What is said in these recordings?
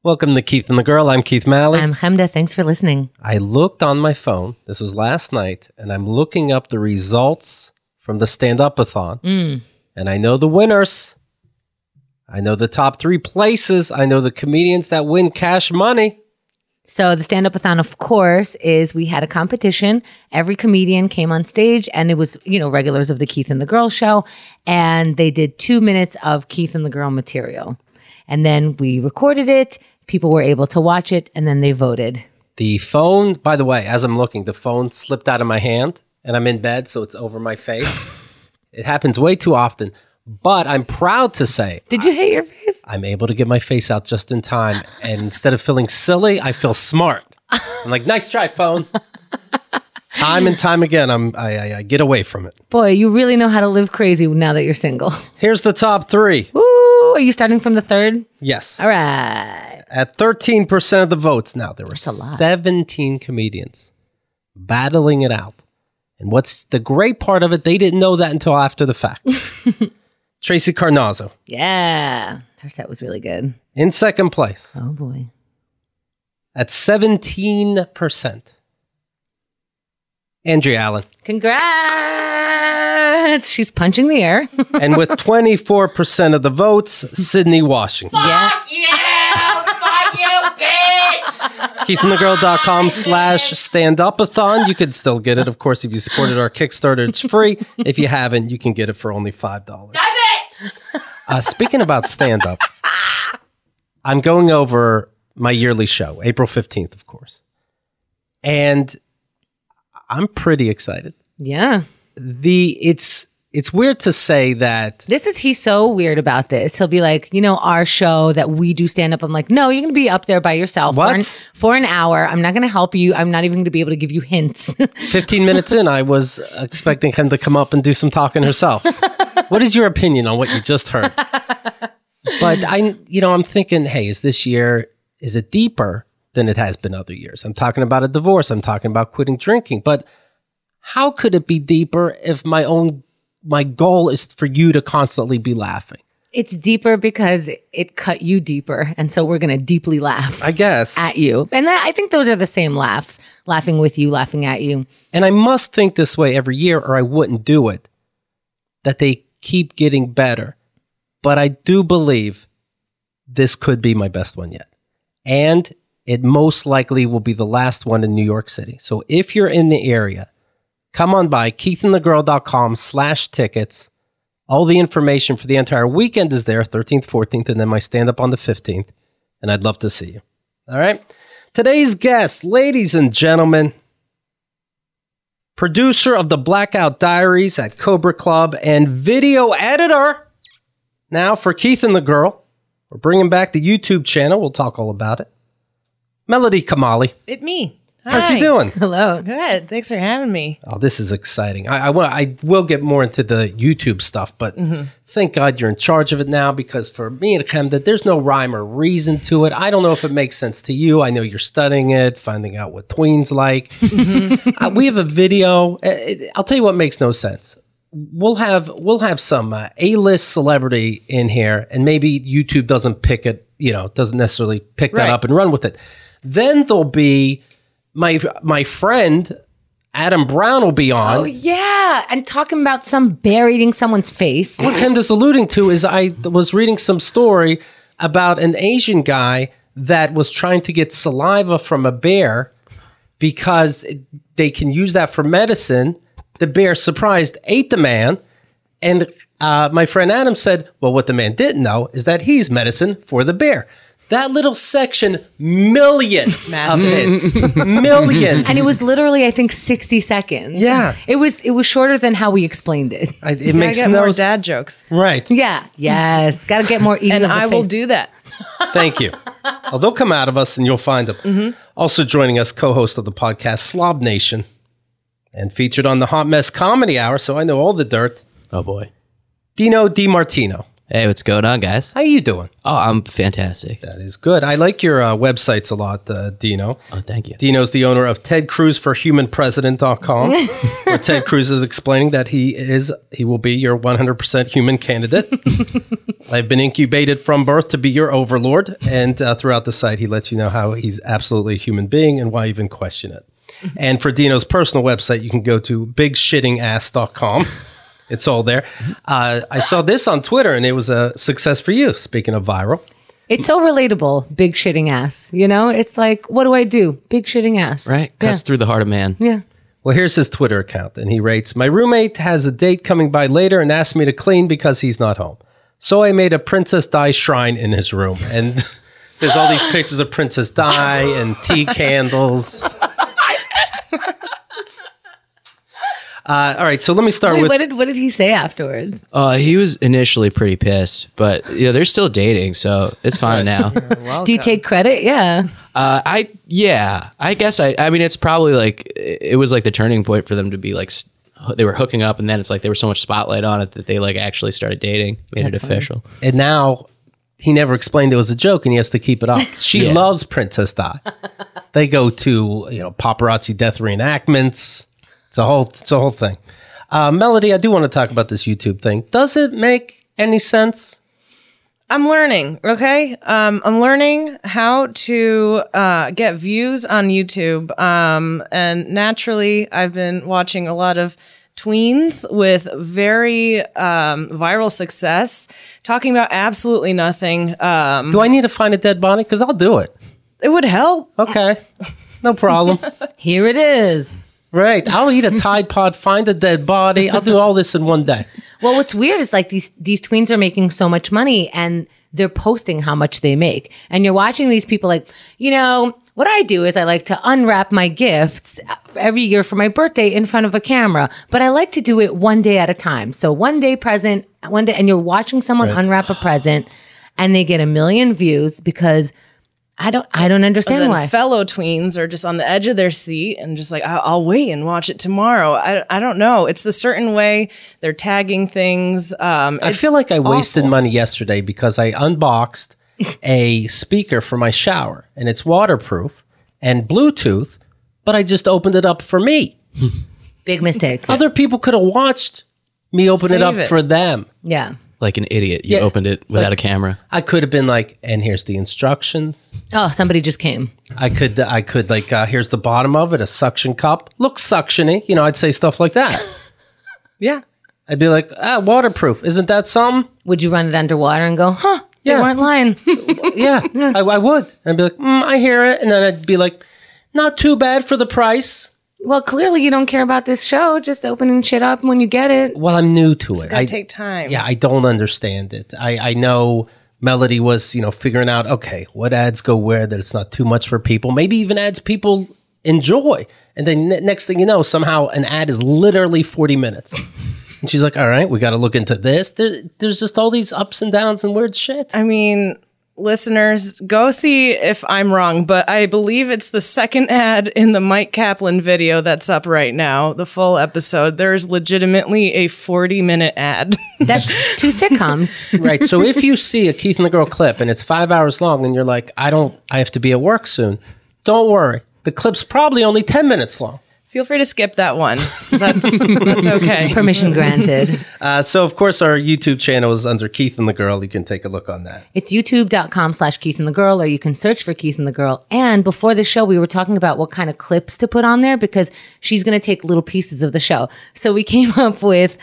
Welcome to Keith and the Girl. I'm Keith Malley. I'm Chemda. Thanks for listening. I looked on my phone. This was last night, and I'm looking up the results from the stand-up-a-thon. And I know the winners. I know the top 3 places. I know the comedians that win cash money. So the stand-up-a-thon, of course, is we had a competition. Every comedian came on stage, and it was, regulars of the Keith and the Girl show. And they did 2 minutes of Keith and the Girl material. And then we recorded it. People were able to watch it, and then they voted. The phone, by the way, as I'm looking, the phone slipped out of my hand, and I'm in bed, so it's over my face. It happens way too often. But I'm proud to say... Did you hit your face? I'm able to get my face out just in time. And instead of feeling silly, I feel smart. I'm like, nice try, phone. Time and time again, I get away from it. Boy, you really know how to live crazy now that you're single. Here's the top 3. Woo! Are you starting from the third? Yes. All right. At 13% of the votes now, there were 17 comedians battling it out. And what's the great part of it, they didn't know that until after the fact. Tracy Carnazzo. Yeah. Her set was really good. In second place. Oh, boy. At 17%. Andrea Allen. Congrats. She's punching the air. And with 24% of the votes, Sydney Washington. Yeah. Fuck you, bitch! KeithAndTheGirl.com/standupathon. You could still get it. Of course, if you supported our Kickstarter, it's free. If you haven't, you can get it for only $5. Speaking about stand-up, I'm going over my yearly show, April 15th, of course. And I'm pretty excited. Yeah. It's weird to say that. He's so weird about this. He'll be like, our show that we do stand up. I'm like, no, you're going to be up there by yourself for an hour. I'm not going to help you. I'm not even going to be able to give you hints. 15 minutes in, I was expecting him to come up and do some talking herself. What is your opinion on what you just heard? But I'm thinking, hey, is it deeper than it has been other years? I'm talking about a divorce. I'm talking about quitting drinking. But how could it be deeper if my goal is for you to constantly be laughing? It's deeper because it cut you deeper. And so we're going to deeply laugh. I guess. At you. And I think those are the same laughs. Laughing with you, laughing at you. And I must think this way every year or I wouldn't do it. That they keep getting better. But I do believe this could be my best one yet. And it most likely will be the last one in New York City. So if you're in the area, come on by KeithAndTheGirl.com/tickets. All the information for the entire weekend is there, 13th, 14th, and then my stand-up on the 15th. And I'd love to see you. All right? Today's guest, ladies and gentlemen, producer of the Blackout Diaries at Cobra Club and video editor now for Keith and the Girl. We're bringing back the YouTube channel. We'll talk all about it. Melody Kamali. It's me. How's you doing? Hello. Good. Thanks for having me. Oh, this is exciting. I will get more into the YouTube stuff, but thank God you're in charge of it now, because for me and Chemda, there's no rhyme or reason to it. I don't know if it makes sense to you. I know you're studying it, finding out what tweens like. We have a video. I'll tell you what makes no sense. We'll have some A-list celebrity in here, and maybe YouTube doesn't pick it, doesn't necessarily pick that up and run with it. Then there'll be my friend Adam Brown will be on. Oh, yeah. And talking about some bear eating someone's face. What Chemda's alluding to is I was reading some story about an Asian guy that was trying to get saliva from a bear because they can use that for medicine. The bear, surprised, ate the man. And my friend Adam said, well, what the man didn't know is that he's medicine for the bear. That little section, millions of hits. Millions. And it was literally, I think, 60 seconds. Yeah. It was shorter than how we explained it. It makes get no more dad jokes. Right. Yeah. Yes. Got to get more eating And of the I will face. do that. Thank you. Well, they'll come out of us and you'll find them. Also joining us, co-host of the podcast, Slob Nation, and featured on the Hot Mess Comedy Hour, so I know all the dirt. Oh, boy. Dino DiMartino. Hey, what's going on, guys? How you doing? Oh, I'm fantastic. That is good. I like your websites a lot, Dino. Oh, thank you. Dino's the owner of TedCruzForHumanPresident.com, where Ted Cruz is explaining that he will be your 100% human candidate. I've been incubated from birth to be your overlord, and throughout the site, he lets you know how he's absolutely a human being and why you even question it. And for Dino's personal website, you can go to BigShittingAss.com. It's all there. I saw this on Twitter, and it was a success for you, speaking of viral. It's so relatable, big shitting ass. You know, it's like, what do I do? Big shitting ass. Right? Cuts through the heart of man. Yeah. Well, here's his Twitter account, and he writes, "My roommate has a date coming by later and asked me to clean because he's not home. So I made a Princess Di shrine in his room." And there's all these pictures of Princess Di and tea candles. All right, so let me start with... What did he say afterwards? He was initially pretty pissed, but they're still dating, so it's fine now. Do you take credit? Yeah. I guess I mean, it's probably like, it was like the turning point for them to be like, they were hooking up, and then it's like there was so much spotlight on it that they like actually started dating, made it official. And now he never explained it was a joke, and he has to keep it up. She loves Princess Di. They go to, paparazzi death reenactments. It's a whole thing. Melody, I do want to talk about this YouTube thing. Does it make any sense? I'm learning, okay? I'm learning how to get views on YouTube. And naturally, I've been watching a lot of tweens with very viral success, talking about absolutely nothing. Do I need to find a dead body? Because I'll do it. It would help. Okay. No problem. Here it is. Right. I'll eat a Tide Pod, find a dead body. I'll do all this in one day. Well, what's weird is like these tweens are making so much money and they're posting how much they make. And you're watching these people like, what I do is I like to unwrap my gifts every year for my birthday in front of a camera, but I like to do it one day at a time. So one day present, one day, and you're watching someone unwrap a present and they get 1 million views because I don't understand And then why. fellow tweens are just on the edge of their seat and just like, I'll wait and watch it tomorrow. I don't know. It's the certain way they're tagging things. I feel like I wasted money yesterday because I unboxed a speaker for my shower, and it's waterproof and Bluetooth, but I just opened it up for me. Big mistake. Other people could have watched me open it up for them. Yeah. Like an idiot. You opened it without a camera. I could have been like, and here's the instructions. Oh, somebody just came. I could like, here's the bottom of it, a suction cup. Looks suctiony. I'd say stuff like that. Yeah. I'd be like, waterproof. Isn't that something? Would you run it underwater and go, they Yeah. weren't lying? Yeah, I would. I'd be like, I hear it. And then I'd be like, not too bad for the price. Well, clearly you don't care about this show. Just opening shit up when you get it. Well, I'm new to it. Gotta take time. Yeah, I don't understand it. I know Melody was, figuring out, okay, what ads go where that it's not too much for people. Maybe even ads people enjoy. And then next thing you know, somehow an ad is literally 40 minutes. And she's like, all right, we got to look into this. There's just all these ups and downs and weird shit. I mean, listeners, go see if I'm wrong, but I believe it's the second ad in the Mike Kaplan video that's up right now, the full episode. There's legitimately a 40-minute ad. That's 2 sitcoms. Right. So if you see a Keith and the Girl clip and it's 5 hours long and you're like, I have to be at work soon, don't worry. The clip's probably only 10 minutes long. Feel free to skip that one. That's okay. Permission granted. So, of course, our YouTube channel is under Keith and the Girl. You can take a look on that. It's youtube.com/Keith and the Girl, or you can search for Keith and the Girl. And before the show, we were talking about what kind of clips to put on there because she's going to take little pieces of the show. So we came up with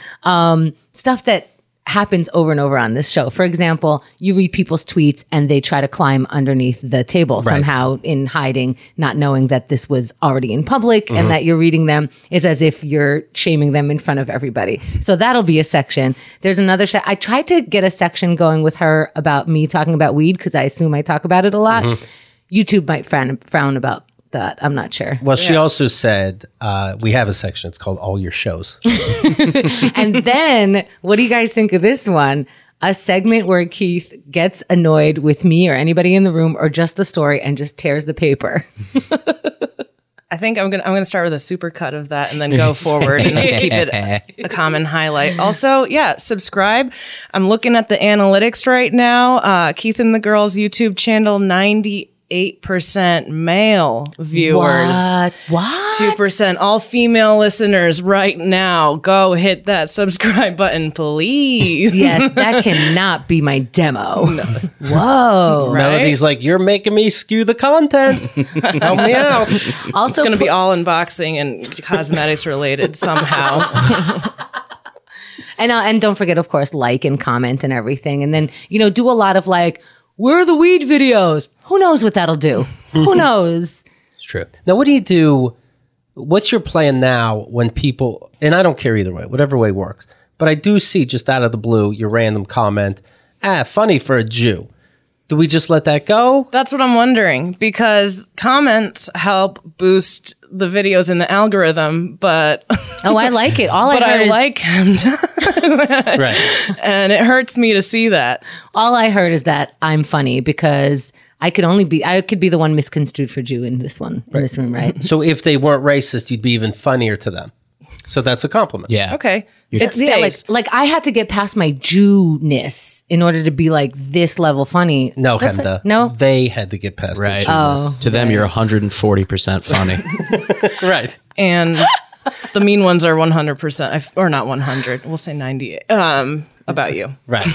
stuff that happens over and over on this show. For example, you read people's tweets and they try to climb underneath the table somehow in hiding, not knowing that this was already in public and that you're reading them is as if you're shaming them in front of everybody. So that'll be a section. There's another I tried to get a section going with her about me talking about weed because I assume I talk about it a lot. YouTube might frown about that. I'm not sure. Well, she also said we have a section. It's called All Your Shows. And then, what do you guys think of this one? A segment where Keith gets annoyed with me or anybody in the room or just the story and just tears the paper. I think I'm gonna start with a super cut of that and then go forward and then keep it a common highlight. Also, yeah, subscribe. I'm looking at the analytics right now. Keith and the Girls YouTube channel, 98% male viewers. What? 2% all female listeners right now. Go hit that subscribe button, please. Yes, that cannot be my demo. No. Whoa. Right? Melody's like, you're making me skew the content. Help me out. Also, It's going to be all unboxing and cosmetics related somehow. and don't forget, of course, like and comment and everything. And then, do a lot of like, where are the weed videos? Who knows what that'll do? Who knows? It's true. Now, what do you do? What's your plan now when people, and I don't care either way, whatever way works, but I do see just out of the blue your random comment, funny for a Jew. Do we just let that go? That's what I'm wondering, because comments help boost the videos in the algorithm, but Oh, I like it. All but I heard I is, like him, Right. and it hurts me to see that. all I heard is that I'm funny because I could be the one misconstrued for Jew in this room, right? So if they weren't racist, you'd be even funnier to them. So that's a compliment. Yeah. Okay, it Yeah, stays. like I had to get past my Jewness in order to be like this level funny. No, That's Hemda. no. They had to get past Right. it. Oh, To them, you're 140% funny. Right. And the mean ones are 100%, or not 100. We'll say 98. About you. Right.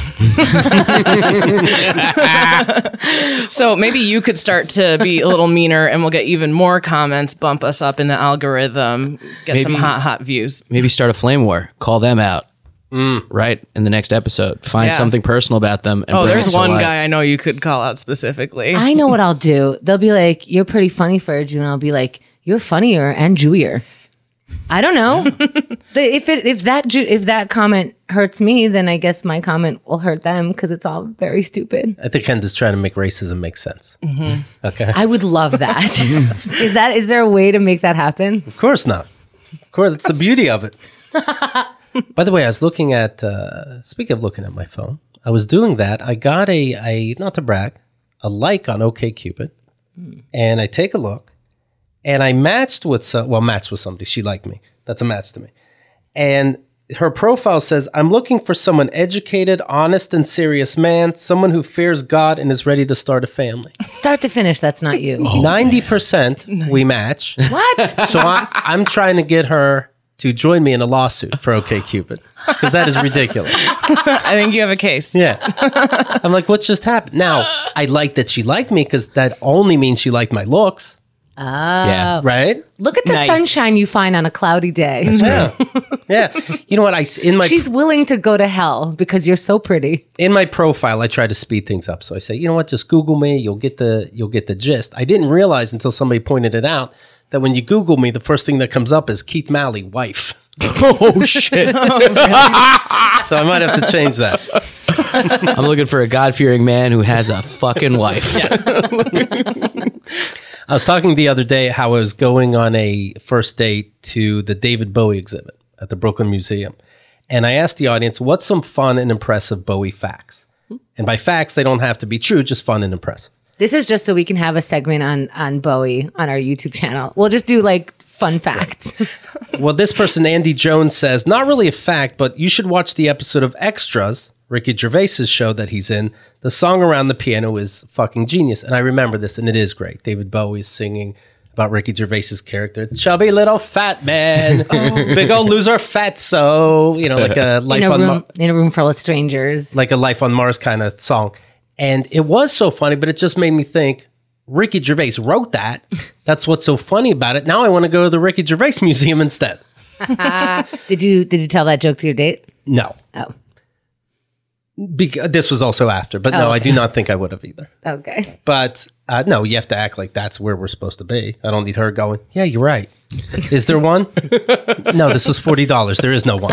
So maybe you could start to be a little meaner, and we'll get even more comments, bump us up in the algorithm, get some Maybe- hot views. Maybe start a flame war. Call them out. Right in the next episode. Find Yeah. something personal about them. And Oh, bring it there's to one life. guy I know you could call out specifically. I know what I'll do. They'll be like, "You're pretty funny for a Jew," and I'll be like, "You're funnier and Jewier." I don't know. If that comment hurts me, then I guess my comment will hurt them because it's all very stupid. I think Hemda's trying to make racism make sense. Okay. I would love that. Is there a way to make that happen? Of course not. Of course, that's the beauty of it. By the way, I was looking at, speaking of looking at my phone, I was doing that. I got a not to brag, a like on OkCupid, and I take a look, and I matched with somebody. She liked me. That's a match to me. And her profile says, I'm looking for someone educated, honest, and serious man, someone who fears God and is ready to start a family. Start to finish, that's not you. 90% we match. What? So I'm trying to get her to join me in a lawsuit for OkCupid because that is ridiculous. I think you have a case. Yeah. I'm like, what just happened? Now, I like that she liked me because that only means she liked my looks, Yeah. right? Look at the Nice. sunshine you find on a cloudy day. Yeah. Yeah. You know what? She's willing to go to hell because you're so pretty. In my profile, I try to speed things up. So I say, you know what? Just Google me. You'll get the gist. I didn't realize until somebody pointed it out that when you Google me, the first thing that comes up is Keith Malley, wife. Oh, shit. So I might have to change that. I'm looking for a God-fearing man who has a fucking wife. I was talking the other day how I was going on a first date to the David Bowie exhibit at the Brooklyn Museum. And I asked the audience, what's some fun and impressive Bowie facts? And by facts, they don't have to be true, just fun and impressive. This is just so we can have a segment on Bowie on our YouTube channel. We'll just do like fun facts. Well, this person, Andy Jones, says, not really a fact, but you should watch the episode of Extras, Ricky Gervais's show that he's in. The song Around the Piano is fucking genius. And I remember this, and it is great. David Bowie is singing about Ricky Gervais's character, chubby little fat man, big old loser fatso, like a life in a room full of strangers. like a Life on Mars kind of song. And it was so funny, but it just made me think, Ricky Gervais wrote that. That's what's so funny about it. Now I want to go to the Ricky Gervais Museum instead. Did you tell that joke to your date? No. Oh, This was also after, but no, okay. I do not think I would have either. okay. But no, you have to act like that's where we're supposed to be. I don't need her going, yeah, you're right. Is there one? No, this was $40. There is no one.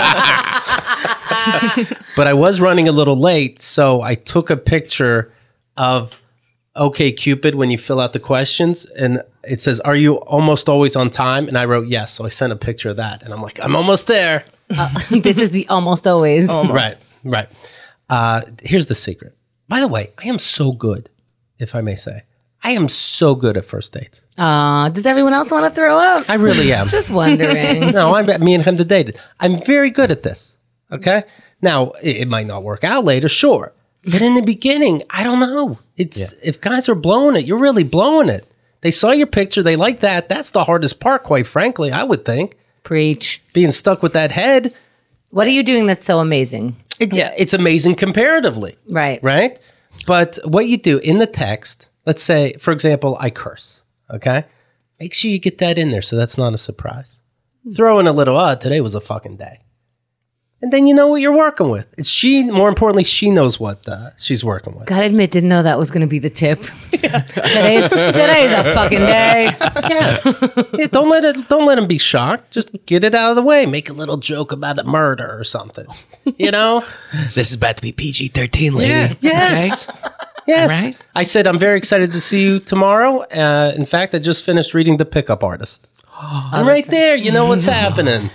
But I was running a little late, so I took a picture of OkCupid when you fill out the questions, and it says, are you almost always on time? And I wrote yes, so I sent a picture of that, and I'm like, I'm almost there. This is the almost always. Right. Here's the secret. By the way, I am so good, if I may say. I am so good at first dates. Does everyone else want to throw up? I really am. Just wondering. No, me and him dated. I'm very good at this. Okay. Now it might not work out later, sure, but in the beginning, I don't know. It's if guys are blowing it, you're really blowing it. They saw your picture, they like that. That's the hardest part, quite frankly. I would think Preach. being stuck with that head. What are you doing that's so amazing? It's amazing comparatively, Right. right? But what you do in the text, let's say, for example, I curse. Okay, make sure you get that in there so that's not a surprise. Throw in a little. Today was a fucking day. And then you know what you're working with. It's she, more importantly, she knows what she's working with. Gotta admit, didn't know that was going to be the tip. Today's a fucking day. Yeah, don't let him be shocked. Just get it out of the way. Make a little joke about a murder or something. You know? This is about to be PG-13, lady. Yeah. Yes. Okay? Yes. All right. I said I'm very excited to see you tomorrow. In fact, I just finished reading The Pickup Artist. I'm right there. You know what's happening.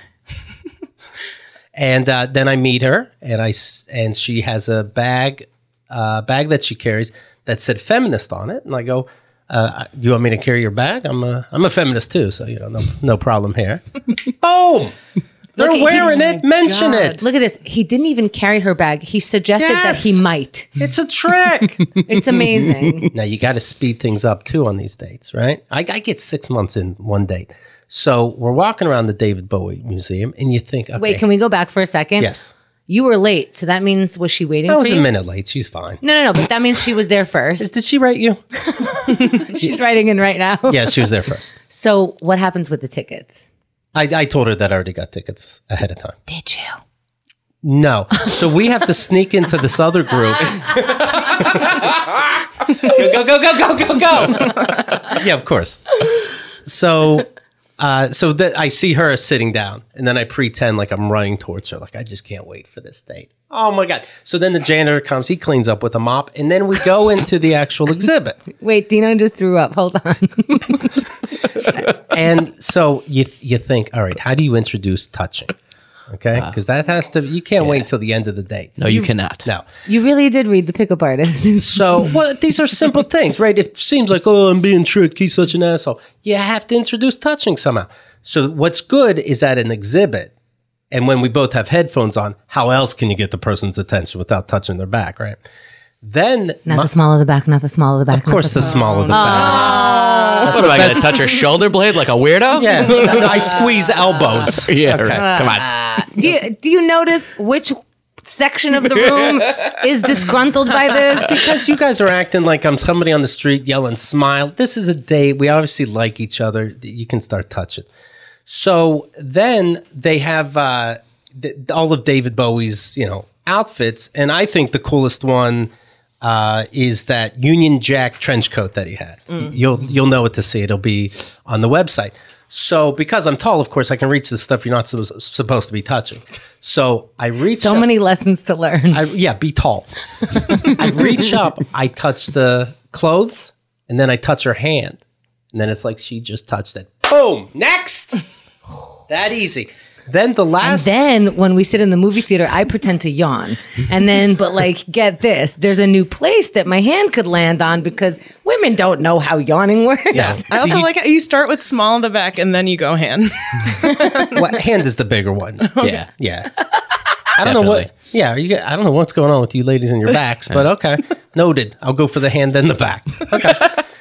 And then I meet her, and she has a bag that she carries that said feminist on it, and I go, "You want me to carry your bag? I'm a feminist too, so no problem here." Boom! They're wearing it. Mention it. Look at this. He didn't even carry her bag. He suggested that he might. It's a trick. It's amazing. Now you got to speed things up too on these dates, right? I get 6 months in one date. So we're walking around the David Bowie Museum, and you think, okay. Wait, can we go back for a second? Yes. You were late, so that means, was she waiting I for was you? a minute late. She's fine. No, but that means she was there first. Did she write you? She's writing in right now. Yeah, she was there first. So what happens with the tickets? I told her that I already got tickets ahead of time. Did you? No. So we have to sneak into this other group. Go. Yeah, of course. So that I see her sitting down, and then I pretend like I'm running towards her, like I just can't wait for this date. Oh my God. So then the janitor comes, he cleans up with a mop, and then we go into the actual exhibit. Wait, Dino just threw up. Hold on. And so you think, all right, how do you introduce touching? Okay, because that has to, you can't wait until the end of the date. No, you cannot. No. You really did read The Pickup Artist. So, well, these are simple things, right? It seems like, oh, I'm being tricked. He's such an asshole. You have to introduce touching somehow. So what's good is at an exhibit, and when we both have headphones on, how else can you get the person's attention without touching their back, right? Then, Not the small of the back, not the small of the back. of course, the small of the back. What am I going to touch her shoulder blade like a weirdo? Yeah, no, I squeeze elbows. Yeah, Okay. come on. Do you notice which section of the room is disgruntled by this? Because you guys are acting like I'm somebody on the street yelling, smile. This is a date. We obviously like each other. You can start touching. So then they have all of David Bowie's, outfits. And I think the coolest one is that Union Jack trench coat that he had. You'll know it to see it. It'll be on the website. So because I'm tall, of course, I can reach the stuff you're not supposed to be touching. So I reach So up, many lessons to learn. be tall. I reach up, I touch the clothes, and then I touch her hand. And then it's like she just touched it. Boom! Next! That easy. Then the last... Then when we sit in the movie theater, I pretend to yawn. And then, get this, there's a new place that my hand could land on because women don't know how yawning works. Yeah. I also like how you start with small in the back and then you go hand. hand is the bigger one. Yeah. Yeah. I don't know what... Yeah, I don't know what's going on with you ladies and your backs, but okay. Noted. I'll go for the hand and the back. Okay.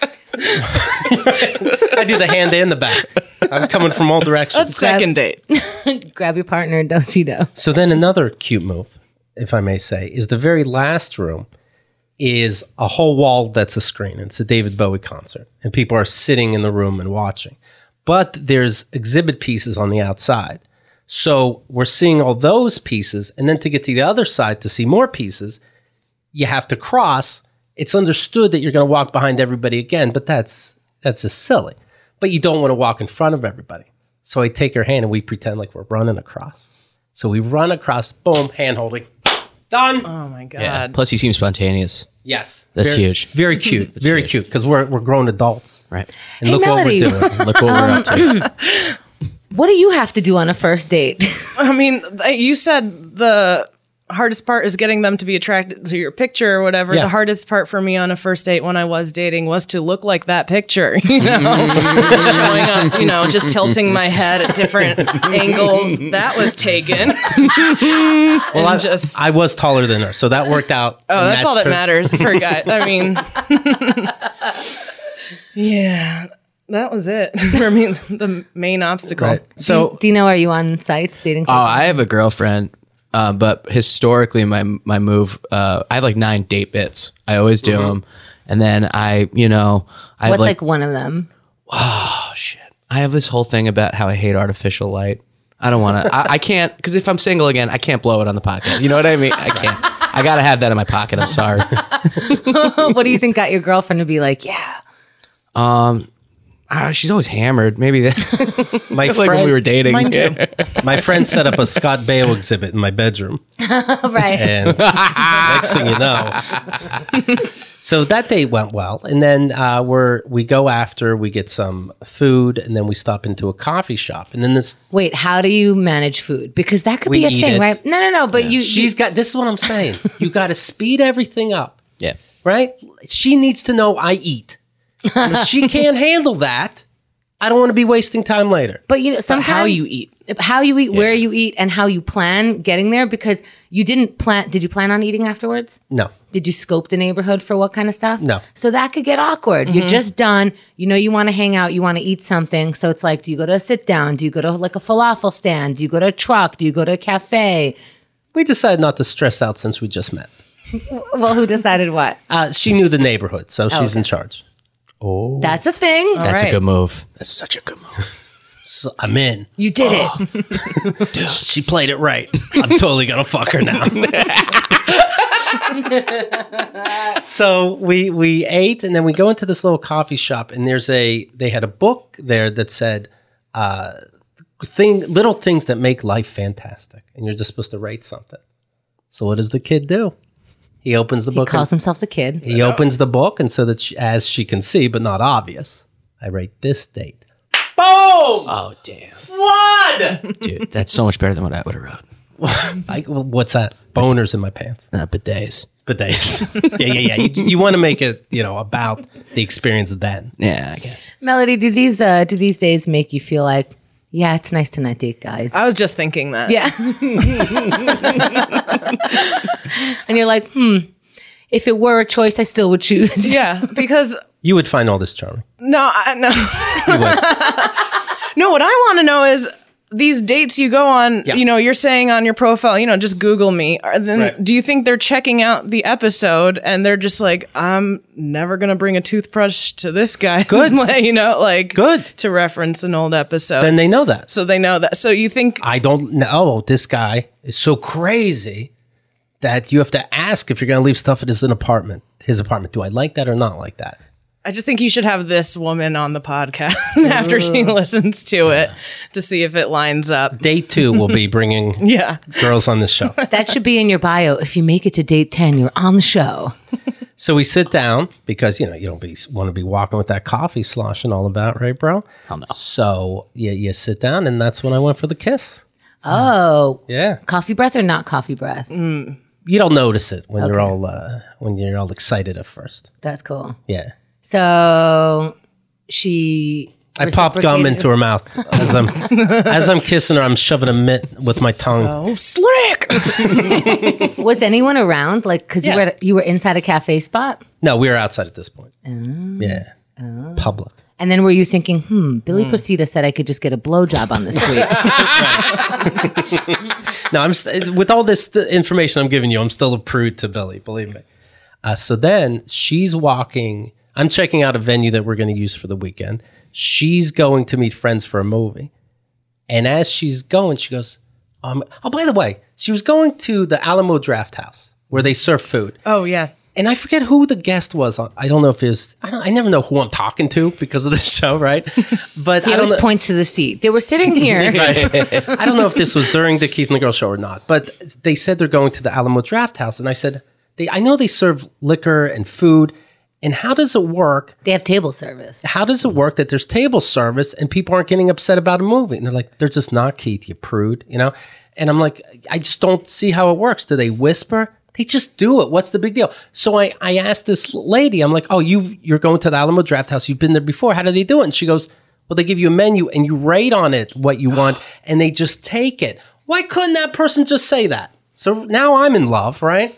I do the hand and the back. I'm coming from all directions. Second date. Grab your partner and do-si-do. So then another cute move, if I may say, is the very last room is a whole wall that's a screen. It's a David Bowie concert, and people are sitting in the room and watching. But there's exhibit pieces on the outside. So we're seeing all those pieces, and then to get to the other side to see more pieces, you have to cross. It's understood that you're going to walk behind everybody again, but that's just silly. But you don't want to walk in front of everybody. So I take her hand and we pretend like we're running across. So we run across, boom, hand holding, done. Oh my God. Yeah. Plus, you seem spontaneous. Yes. That's Very- huge. Very cute. Very huge. cute because we're grown adults. Right. And Hey, look Melody. what we're doing. Look what we're up to. What do you have to do on a first date? I mean, you said the hardest part is getting them to be attracted to your picture or whatever. Yeah. The hardest part for me on a first date when I was dating was to look like that picture, you know, showing up, you know, just tilting my head at different angles. That was taken. Well, And I was taller than her, so that worked out. Oh, that's all that Matched her. matters for a guy. I mean, yeah, that was it. I mean, the main obstacle. Right. So Do you know, are you on sites, dating Oh, sites? I have a girlfriend, but historically, my move, I have like 9 date bits. I always do them, and then I have What's like one of them? oh shit, I have this whole thing about how I hate artificial light. I don't want to. I can't, because if I'm single again, I can't blow it on the podcast. You know what I mean? I can't. I gotta have that in my pocket. I'm sorry. What do you think got your girlfriend to be like, yeah? She's always hammered. Maybe that. my like when we were dating. Mine too. my friend set up a Scott Baio exhibit in my bedroom. Right. And next thing you know. So that date went well. And then we go after, we get some food, and then we stop into a coffee shop. And then Wait, how do you manage food? Because that could We be a eat thing, it. right? No. But she's got, this is what I'm saying. You got to speed everything up, Yeah. right? She needs to know I eat. And if she can't handle that, I don't want to be wasting time later. But sometimes how you eat. Where you eat, and how you plan getting there. Because you didn't plan. Did you plan on eating afterwards? No. Did you scope the neighborhood for what kind of stuff? No. So that could get awkward. You're just done. You want to hang out. You want to eat something. So it's like, do you go to a sit down? Do you go to like a falafel stand? Do you go to a truck? Do you go to a cafe? We decided not to stress out since we just met. Well, who decided what? She knew the neighborhood, so she's okay. in charge. That's a thing. That's right. a good move. That's such a good move. So I'm in. You did it. She played it right. I'm totally gonna fuck her now. So we ate, and then we go into this little coffee shop, and they had a book there that said little things that make life fantastic, and you're just supposed to write something. So what does the kid do? He opens the He book. calls himself the kid. He opens the book, and so that as she can see, but not obvious, I write this date. Boom! Oh damn, One! dude, that's so much better than what I would have wrote. What's that? Boners in my pants. Bidets. Bidets. yeah. You want to make it, about the experience then. Yeah, I guess. Melody, do these days make you feel like, yeah, it's nice to not date guys? I was just thinking that. Yeah. And you're like, if it were a choice, I still would choose. Yeah, because You would find all this charming. no. You would. No, what I want to know is these dates you go on, Yeah. you're saying on your profile, just Google me. Right. Do you think they're checking out the episode and they're just like, I'm never going to bring a toothbrush to this guy? Good. Good. To reference an old episode. Then they know that. So they know that. So you think, I don't know. This guy is so crazy that you have to ask if you're going to leave stuff at his apartment. Do I like that or not like that? I just think you should have this woman on the podcast after she listens to it to see if it lines up. Day 2 will be bringing Yeah. girls on this show. That should be in your bio. If you make it to date 10, you're on the show. So we sit down because, you don't want to be walking with that coffee sloshing all about, right, bro? Hell no. So you sit down, and that's when I went for the kiss. Oh, Yeah. coffee breath or not coffee breath? You don't notice it when you're all excited at first. That's cool. Yeah. So she. I pop gum into her mouth as I'm kissing her. I'm shoving a mitt with my tongue. Oh, slick. Was anyone around? Like, because Yeah. you were inside a cafe spot, No, we were outside at this point. Yeah. Public. and then were you thinking, Billy Procida said I could just get a blowjob on the street? No, with all this information I'm giving you, I'm still a prude to Billy, believe me. So then she's walking. I'm checking out a venue that we're going to use for the weekend. She's going to meet friends for a movie. And as she's going, she goes, oh, by the way, she was going to the Alamo Draft House where they serve food. Oh, yeah. And I forget who the guest was. I don't know if it was, I never know who I'm talking to because of the show, right? But He I don't always know. points to the seat. They were sitting here. Right. I don't know if this was during the Keith and the Girl show or not, but they said they're going to the Alamo Draft House. And I said, I know they serve liquor and food. And how does it work? They have table service. How does it work that there's table service and people aren't getting upset about a movie? And they're like, they're just not, Keith, you prude, you know? And I'm like, I just don't see how it works. Do they whisper? They just do it. What's the big deal? So I asked this lady, I'm like, oh, you're going to the Alamo Draft House. You've been there before. How do they do it? And she goes, well, they give you a menu and you rate on it what you want and they just take it. Why couldn't that person just say that? So now I'm in love, right?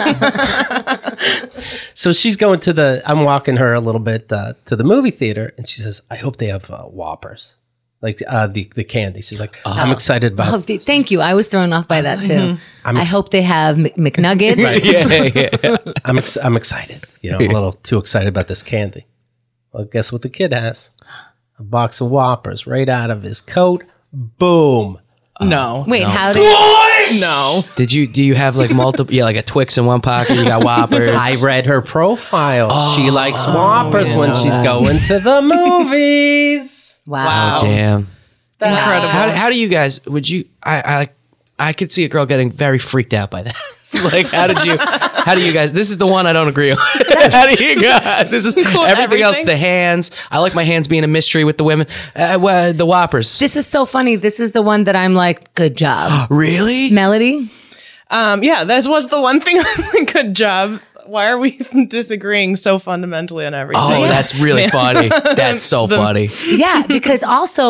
So she's going I'm walking her a little bit to the movie theater, and she says, I hope they have Whoppers, like the candy. She's like, I'm excited about Oh, thank you. I was thrown off by that too. I hope they have McNuggets. Yeah. I'm excited. You know, I'm a little too excited about this candy. Well, guess what the kid has? A box of Whoppers right out of his coat. Boom. No. Wait, how did No. Do you have like multiple? Yeah, like a Twix in one pocket. You got Whoppers. I read her profile. She likes Whoppers when she's going to the movies. Wow. Oh, damn. Incredible. How do you guys? Would you? I could see a girl getting very freaked out by that. Like, how do you guys? This is the one I don't agree on. How do you guys? This is everything else. The hands. I like my hands being a mystery with the women. The Whoppers. This is so funny. This is the one that I'm like, good job. Really? Melody? Yeah, this was the one thing. Good job. Why are we disagreeing so fundamentally on everything? Oh, that's really funny. That's so funny. Yeah, because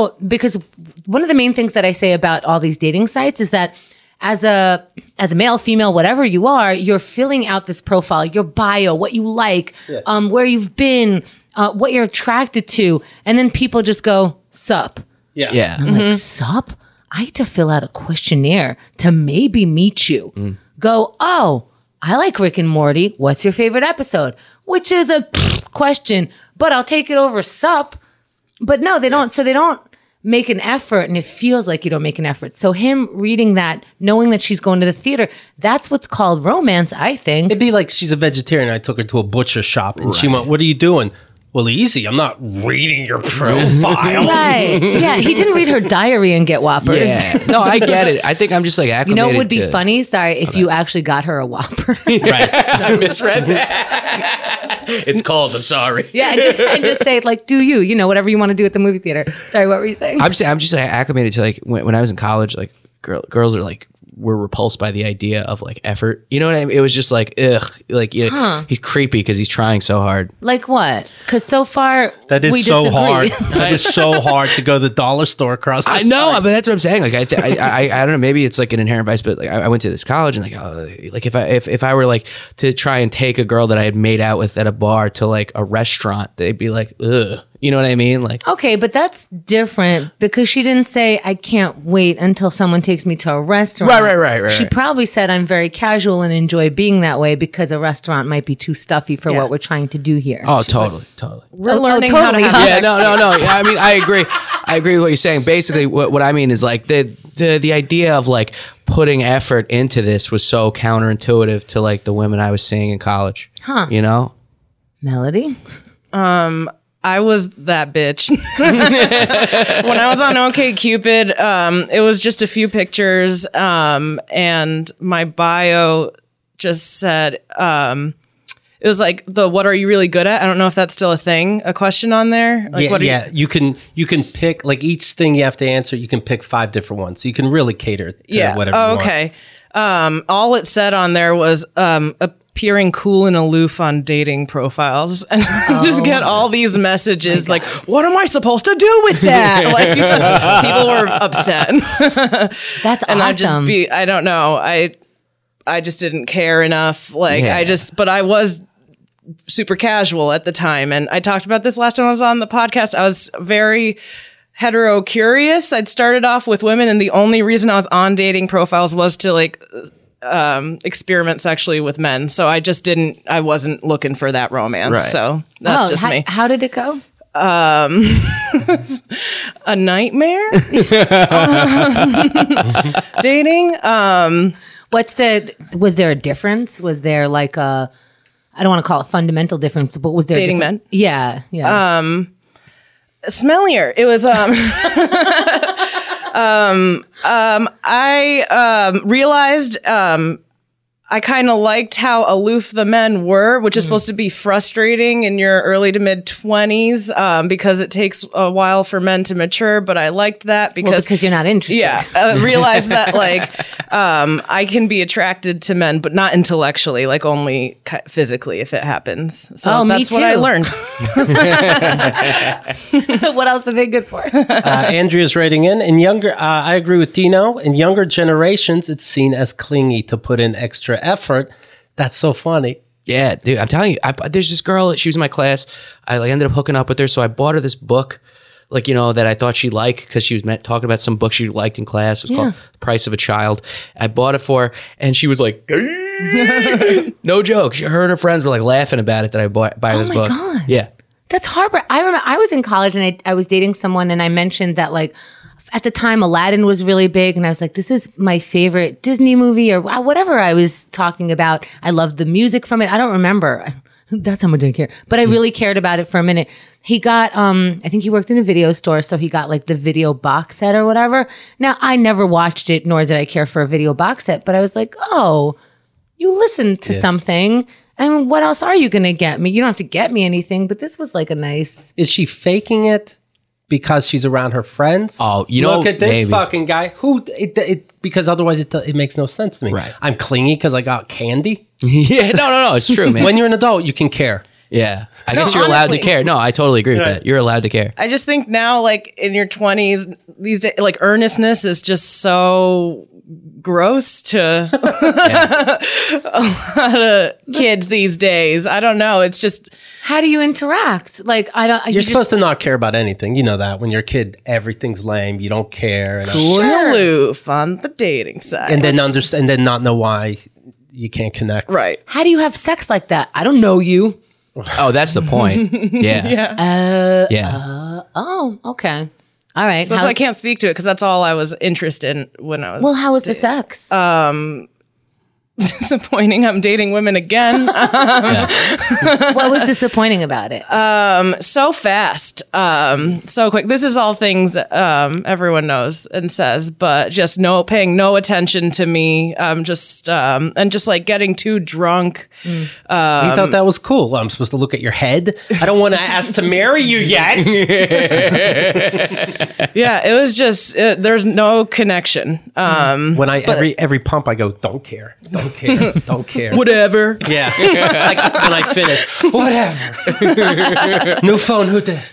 one of the main things that I say about all these dating sites is that as a male, female, whatever you are, you're filling out this profile, your bio, what you like, where you've been, what you're attracted to, and then people just go, sup. Yeah. I'm like, sup? I had to fill out a questionnaire to maybe meet you. Go, oh, I like Rick and Morty. What's your favorite episode? Which is a question, but I'll take it over sup. But no, they don't. So they don't make an effort, and it feels like you don't make an effort. So him reading that, knowing that she's going to the theater, that's what's called romance, I think. It'd be like she's a vegetarian. I took her to a butcher shop, and she went, what are you doing? Well, easy. I'm not reading your profile. Right. Yeah, he didn't read her diary and get Whoppers. Yeah. No, I get it. I think I'm just like acclimated. You know what would be to- funny? Sorry, if you actually got her a Whopper. Right. I misread that. It's cold. I'm sorry. Yeah, and just say like, do you know, whatever you want to do at the movie theater. Sorry, what were you saying? I'm just like acclimated to like when I was in college, like girls are like were repulsed by the idea of like effort. You know what I mean? It was just like, ugh, like he's creepy because he's trying so hard. Like what? Because so far That is we so disagree. hard. That is so hard to go to the dollar store across the I know, street. but that's what I'm saying. Like I don't know. Maybe it's like an inherent vice, but like I went to this college and like if I were like to try and take a girl that I had made out with at a bar to like a restaurant, they'd be like, ugh. You know what I mean? Like, Okay, but that's different because she didn't say, I can't wait until someone takes me to a restaurant. Right. She probably said, I'm very casual and enjoy being that way because a restaurant might be too stuffy for what we're trying to do here. oh, totally. We're learning how to totally. have Yeah, sex. no. I mean, I agree. I agree with what you're saying. Basically, what I mean is like the idea of like putting effort into this was so counterintuitive to like the women I was seeing in college. Huh. You know? Melody? I was that bitch. When I was on OkCupid, it was just a few pictures, and my bio just said, it was like what are you really good at? I don't know if that's still a thing, a question on there. Like, You can pick, like each thing you have to answer, you can pick 5 different ones. So you can really cater to whatever you want. Okay. All it said on there was appearing cool and aloof on dating profiles, and just get all these messages like, what am I supposed to do with that? Like, people were upset. That's And awesome. I don't know. I just didn't care enough. Like, Yeah. but I was super casual at the time. And I talked about this last time I was on the podcast. I was very hetero curious. I'd started off with women, and the only reason I was on dating profiles was to like experiment sexually with men. So I wasn't looking for that romance. Right. So that's just me. How did it go? A nightmare. Dating. Was there a difference? Was there like I don't want to call it fundamental difference, but was there Dating different- men? Yeah. Smellier. It was I realized I kind of liked how aloof the men were, which is supposed to be frustrating in your early to mid 20s because it takes a while for men to mature. But I liked that because you're not interested. Yeah, realize that like I can be attracted to men, but not intellectually, like only physically if it happens. So that's what I learned. What else are they good for? Andrea's writing in younger. I agree with Dino. In younger generations, it's seen as clingy to put in extra effort. That's so funny. Yeah, dude, I'm telling you, there's this girl, she was in my class. I like ended up hooking up with her, so I bought her this book, like, you know, that I thought she'd like because she was talking about some book she liked in class. It was called The Price of a Child. I bought it for her, and she was like, no joke. Her and her friends were like laughing about it that I buy this book. God. Yeah. That's hard. I remember I was in college and I was dating someone and I mentioned that like at the time Aladdin was really big and I was like, this is my favorite Disney movie or whatever I was talking about. I loved the music from it. I don't remember. That's how much I care. But I really cared about it for a minute. He got, I think he worked in a video store, so he got like the video box set or whatever. Now, I never watched it, nor did I care for a video box set, but I was like, oh, you listened to something. And what else are you going to get me? You don't have to get me anything, but this was like a nice. Is she faking it because she's around her friends? Oh, you know, look at this maybe. fucking guy. Because otherwise it makes no sense to me. Right. I'm clingy because I got candy. Yeah, no, it's true, man. When you're an adult, you can care. Yeah, I guess you're allowed to honestly. care. No, I totally agree with that. You're allowed to care. I just think now, like in your 20s, these days, like earnestness is just so gross to a lot of kids these days. I don't know. It's just How do you interact? Like, I don't. You're supposed to not care about anything. You know that. When you're a kid, everything's lame. You don't care. And, cool and aloof on the dating side. and then understand, and then not know why you can't connect. Right. How do you have sex like that? I don't know you. Oh, that's the point. Yeah. Yeah. Oh, okay. All right. So that's why I can't speak to it because that's all I was interested in when I was. Well, how was the sex? disappointing. I'm dating women again. What was disappointing about it? So fast, so quick. This is all things everyone knows and says, but just paying no attention to me. And just like getting too drunk. He thought that was cool. I'm supposed to look at your head. I don't want to ask to marry you yet. Yeah, it was just there's no connection. When every pump, I go, don't care. Don't care. Whatever. Yeah. Like when I finish, whatever. New phone, who this?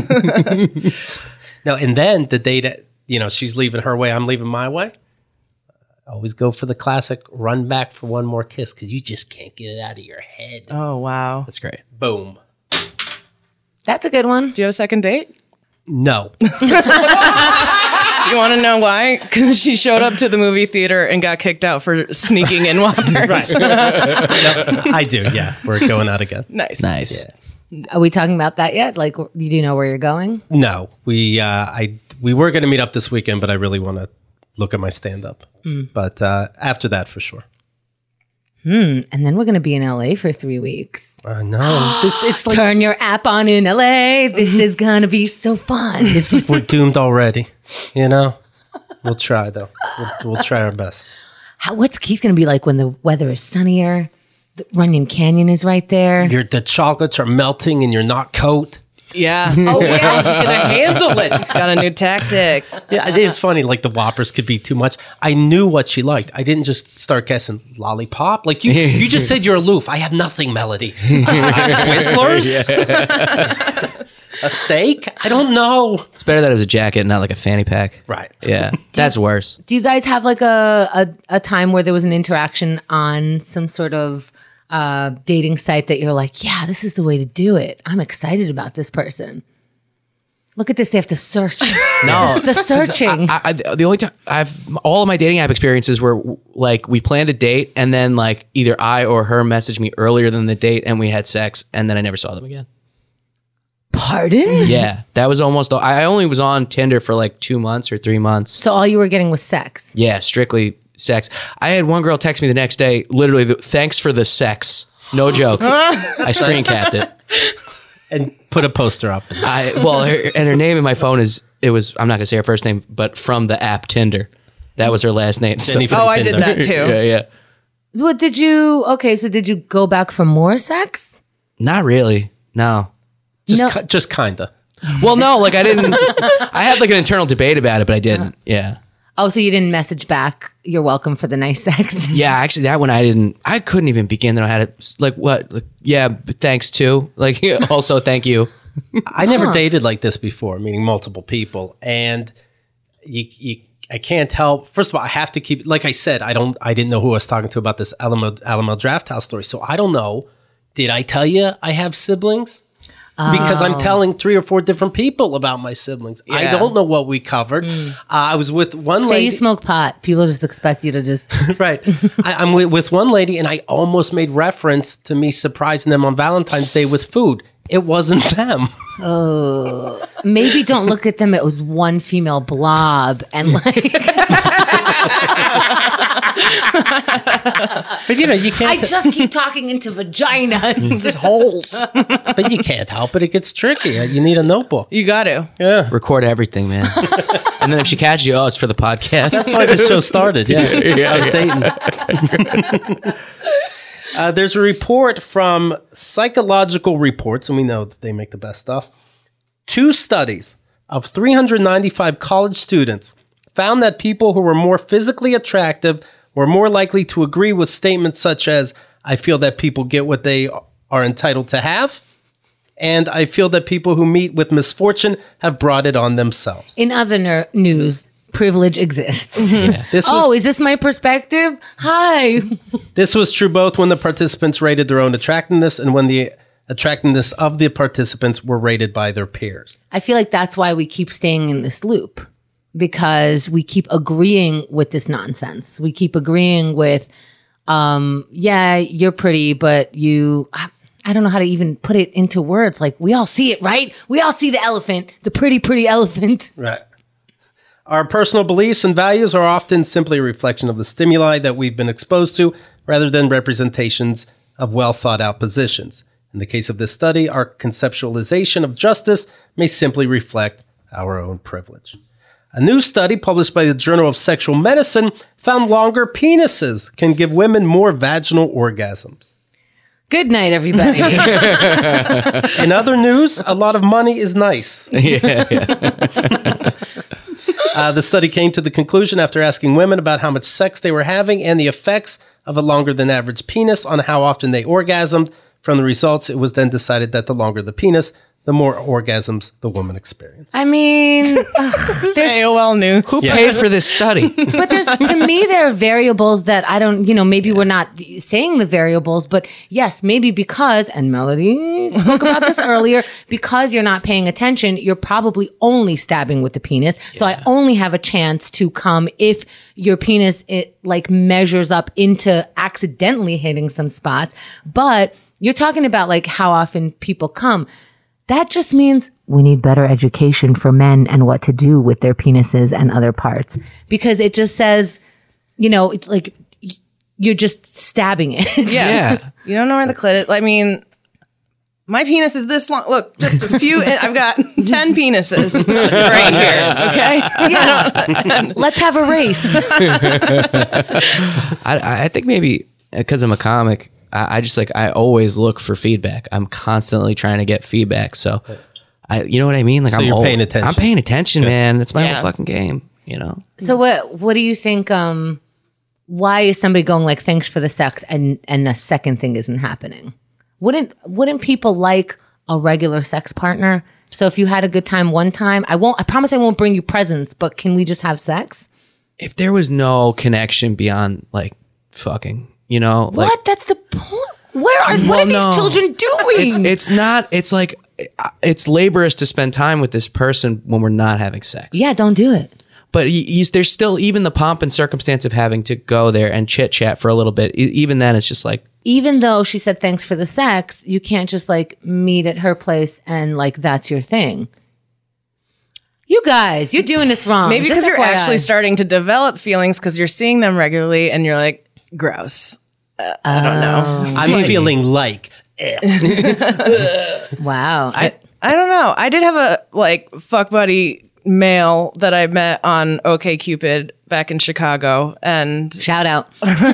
No, and then the day that, she's leaving her way, I'm leaving my way. I always go for the classic run back for one more kiss because you just can't get it out of your head. Oh, wow. That's great. Boom. That's a good one. Do you have a second date? No. Do you want to know why? Because she showed up to the movie theater and got kicked out for sneaking in Whoppers. Right. No, I do, yeah. We're going out again. Nice. Yeah. Are we talking about that yet? Like, you do know where you're going? No, we were going to meet up this weekend, but I really want to look at my stand-up. But after that, for sure. And then we're going to be in LA for 3 weeks. No, it's like Turn your app on in LA. This is going to be so fun. it's like we're doomed already. We'll try though. We'll try our best. What's Keith going to be like when the weather is sunnier? The Runyon Canyon is right there. The chocolates are melting in your not coat. Yeah. Oh, how's he gonna handle it? Got a new tactic. Yeah, it is funny. Like the Whoppers could be too much. I knew what she liked. I didn't just start guessing lollipop. Like you just said you're aloof. I have nothing, Melody. Twizzlers? A steak? I don't know. It's better that it was a jacket, not like a fanny pack. Right. Yeah. That's worse. Do you guys have like a time where there was an interaction on some sort of dating site that you're like, yeah, this is the way to do it. I'm excited about this person. Look at this. They have to search. No. The searching. The only time all of my dating app experiences were like we planned a date and then like either I or her messaged me earlier than the date and we had sex and then I never saw them again. Pardon? Yeah. That was almost, I only was on Tinder for like 2 months or 3 months. So all you were getting was sex. Yeah. Strictly sex. I had one girl text me the next day, literally, thanks for the sex. No joke. I screen capped it. And put a poster up. Her name in my phone I'm not gonna say her first name, but from the app Tinder. That was her last name. So, Jenny from Oh, I did Tinder. that too. yeah. What did you? Okay, so did you go back for more sex? Not really. No. Just kinda. Well, no, like I didn't. I had like an internal debate about it, but I didn't. Yeah. Oh, so you didn't message back, "You're welcome" for the nice sex? Yeah, actually, that one I didn't. I couldn't even begin to know how to like what. Like, yeah, but thanks too. Like also thank you. I never dated like this before, meaning multiple people, and I can't help. First of all, I have to keep. Like I said, I didn't know who I was talking to about this Alamo Draft House story, so I don't know. Did I tell you I have siblings? Because I'm telling 3 or 4 different people about my siblings. I don't know what we covered. I was with one lady. Say you smoke pot. People just expect you to just... Right. I'm with one lady, and I almost made reference to me surprising them on Valentine's Day with food. It wasn't them. Oh. Maybe don't look at them. It was one female blob. And like... But you can't. I just keep talking into vaginas. Just holes. But you can't help it. It gets tricky. You need a notebook. You got to. Yeah. Record everything, man. And then if she catches you, it's for the podcast. That's why this show started. Yeah. I was dating. There's a report from Psychological Reports, and we know that they make the best stuff. 2 studies of 395 college students found that people who were more physically attractive were more likely to agree with statements such as, "I feel that people get what they are entitled to have," and "I feel that people who meet with misfortune have brought it on themselves." In other news, privilege exists. Yeah. Is this my perspective? Hi. This was true both when the participants rated their own attractiveness and when the attractiveness of the participants were rated by their peers. I feel like that's why we keep staying in this loop, because we keep agreeing with this nonsense. We keep agreeing with, yeah, you're pretty, but I don't know how to even put it into words. Like, we all see it, right? We all see the elephant, the pretty elephant. Right. Our personal beliefs and values are often simply a reflection of the stimuli that we've been exposed to, rather than representations of well thought out positions. In the case of this study, our conceptualization of justice may simply reflect our own privilege. A new study published by the Journal of Sexual Medicine found longer penises can give women more vaginal orgasms. Good night, everybody. In other news, a lot of money is nice. The study came to the conclusion after asking women about how much sex they were having and the effects of a longer than average penis on how often they orgasmed. From the results, it was then decided that the longer the penis, the more orgasms the woman experienced. I mean, There's AOL News. Who paid for this study? But to me, there are variables that I don't, maybe we're not saying the variables, but yes, maybe because, and Melody spoke about this earlier, because you're not paying attention, you're probably only stabbing with the penis. So I only have a chance to come if your penis, measures up into accidentally hitting some spots. But you're talking about how often people come. That just means we need better education for men and what to do with their penises and other parts. Because it just says, it's like you're just stabbing it. Yeah. You don't know where the clit is. I mean, my penis is this long. Look, just a few. I've got 10 penises right here. Okay? Yeah. Let's have a race. I think maybe because I'm a comic, I just I always look for feedback. I'm constantly trying to get feedback. So, you know what I mean? So you're paying attention. I'm paying attention, man. It's my whole fucking game, So what do you think, why is somebody going thanks for the sex and the second thing isn't happening? Wouldn't people like a regular sex partner? So if you had a good time one time, I promise I won't bring you presents, but can we just have sex? If there was no connection beyond fucking, what? That's the point. What are these children doing? It's laborious to spend time with this person when we're not having sex. Yeah, don't do it. But there's still even the pomp and circumstance of having to go there and chit chat for a little bit. Even then, it's just even though she said thanks for the sex, you can't just meet at her place and that's your thing. You guys, you're doing this wrong. Maybe because you're actually starting to develop feelings because you're seeing them regularly and you're like, gross. I don't know. I'm feeling wow. I don't know. I did have a fuck buddy male that I met on OkCupid back in Chicago, and Shout out.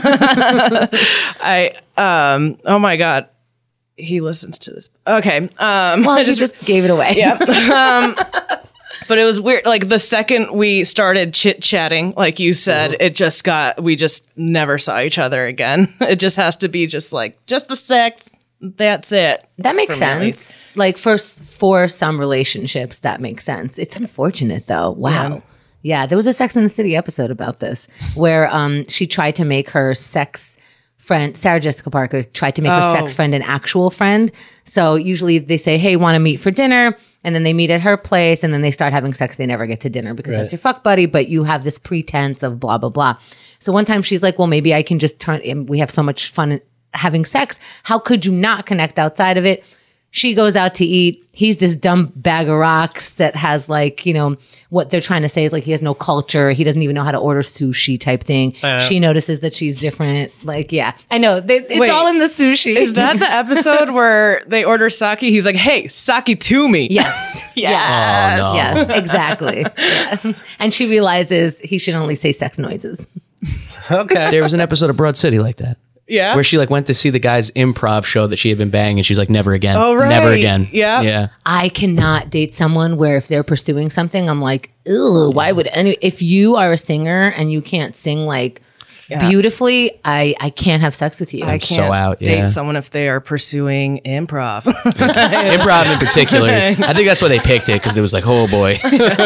oh my God, he listens to this. Okay. Well, I just gave it away. Yeah. But it was weird. Like the second we started chit chatting, like you said, we just never saw each other again. It just has to be just the sex. That's it. That makes For me, at sense. least. Like for some relationships, that makes sense. It's unfortunate though. Wow. Yeah, there was a Sex and the City episode about this where she tried to make her sex friend, Sarah Jessica Parker tried to make her sex friend an actual friend. So usually they say, hey, want to meet for dinner? And then they meet at her place and then they start having sex. They never get to dinner because that's your fuck buddy, but you have this pretense of blah, blah, blah. So one time she's like, well, maybe I can just we have so much fun having sex. How could you not connect outside of it? She goes out to eat. He's this dumb bag of rocks that has like, what they're trying to say is like he has no culture. He doesn't even know how to order sushi type thing. She notices that she's different. Like, yeah, I know. It's all in the sushi. Is that the episode where they order sake? He's like, hey, sake to me. Yes. Yes. Oh, no. Yes, exactly. Yeah. And she realizes he should only say sex noises. Okay. There was an episode of Broad City like that. Yeah. Where she like went to see the guy's improv show that she had been banging, and she's like, never again. Oh, right. Never again. Yeah. Yeah. I cannot date someone where if they're pursuing something, I'm like, ew, why would if you are a singer and you can't sing like beautifully, I can't have sex with you. I I'm so can't out, date yeah. someone if they are pursuing improv. Improv in particular. I think that's why they picked it, because it was like, oh boy.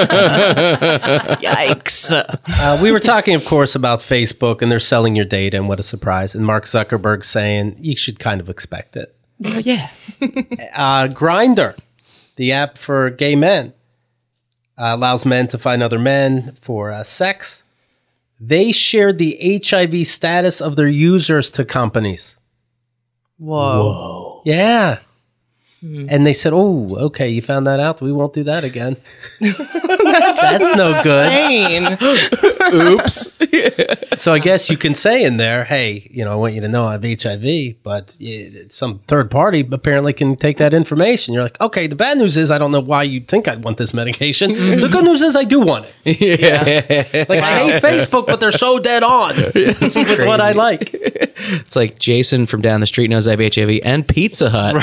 Yikes. We were talking, of course, about Facebook and they're selling your data, and what a surprise. And Mark Zuckerberg saying you should kind of expect it. Yeah. Grindr, the app for gay men, allows men to find other men for sex. They shared the HIV status of their users to companies. Whoa. Yeah. And they said, oh, okay, you found that out. We won't do that again. That's no good. Insane. Oops. So I guess you can say in there, hey, I want you to know I have HIV, but some third party apparently can take that information. You're like, okay, the bad news is I don't know why you think I'd want this medication. The good news is I do want it. Like, I hate Facebook, but they're so dead on with what I like. It's like Jason from down the street knows I have HIV and Pizza Hut.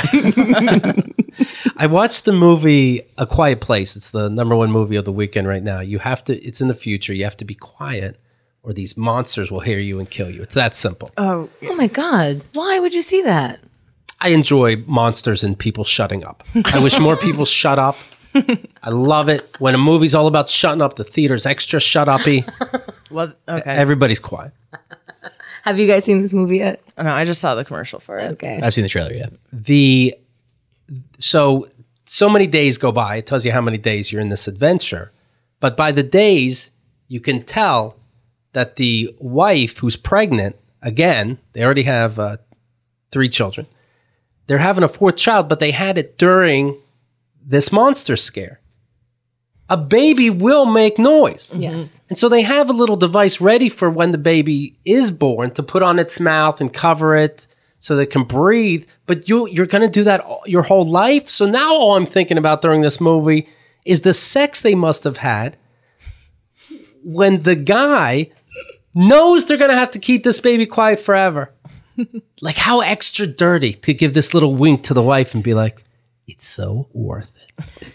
I watched the movie A Quiet Place. It's the #1 movie of the weekend right now. It's in the future. You have to be quiet or these monsters will hear you and kill you. It's that simple. Oh my God. Why would you see that? I enjoy monsters and people shutting up. I wish more people shut up. I love it. When a movie's all about shutting up, the theater's extra shut-uppy. Okay. Everybody's quiet. Have you guys seen this movie yet? No, I just saw the commercial for it. Okay. I've seen the trailer, yeah. So many days go by. It tells you how many days you're in this adventure. But by the days, you can tell that the wife who's pregnant, again, they already have 3 children. They're having a 4th child, but they had it during this monster scare. A baby will make noise. Yes. And so they have a little device ready for when the baby is born to put on its mouth and cover it so that it can breathe. But you're going to do that your whole life? So now all I'm thinking about during this movie is the sex they must have had when the guy knows they're going to have to keep this baby quiet forever. Like, how extra dirty to give this little wink to the wife and be like, it's so worth it.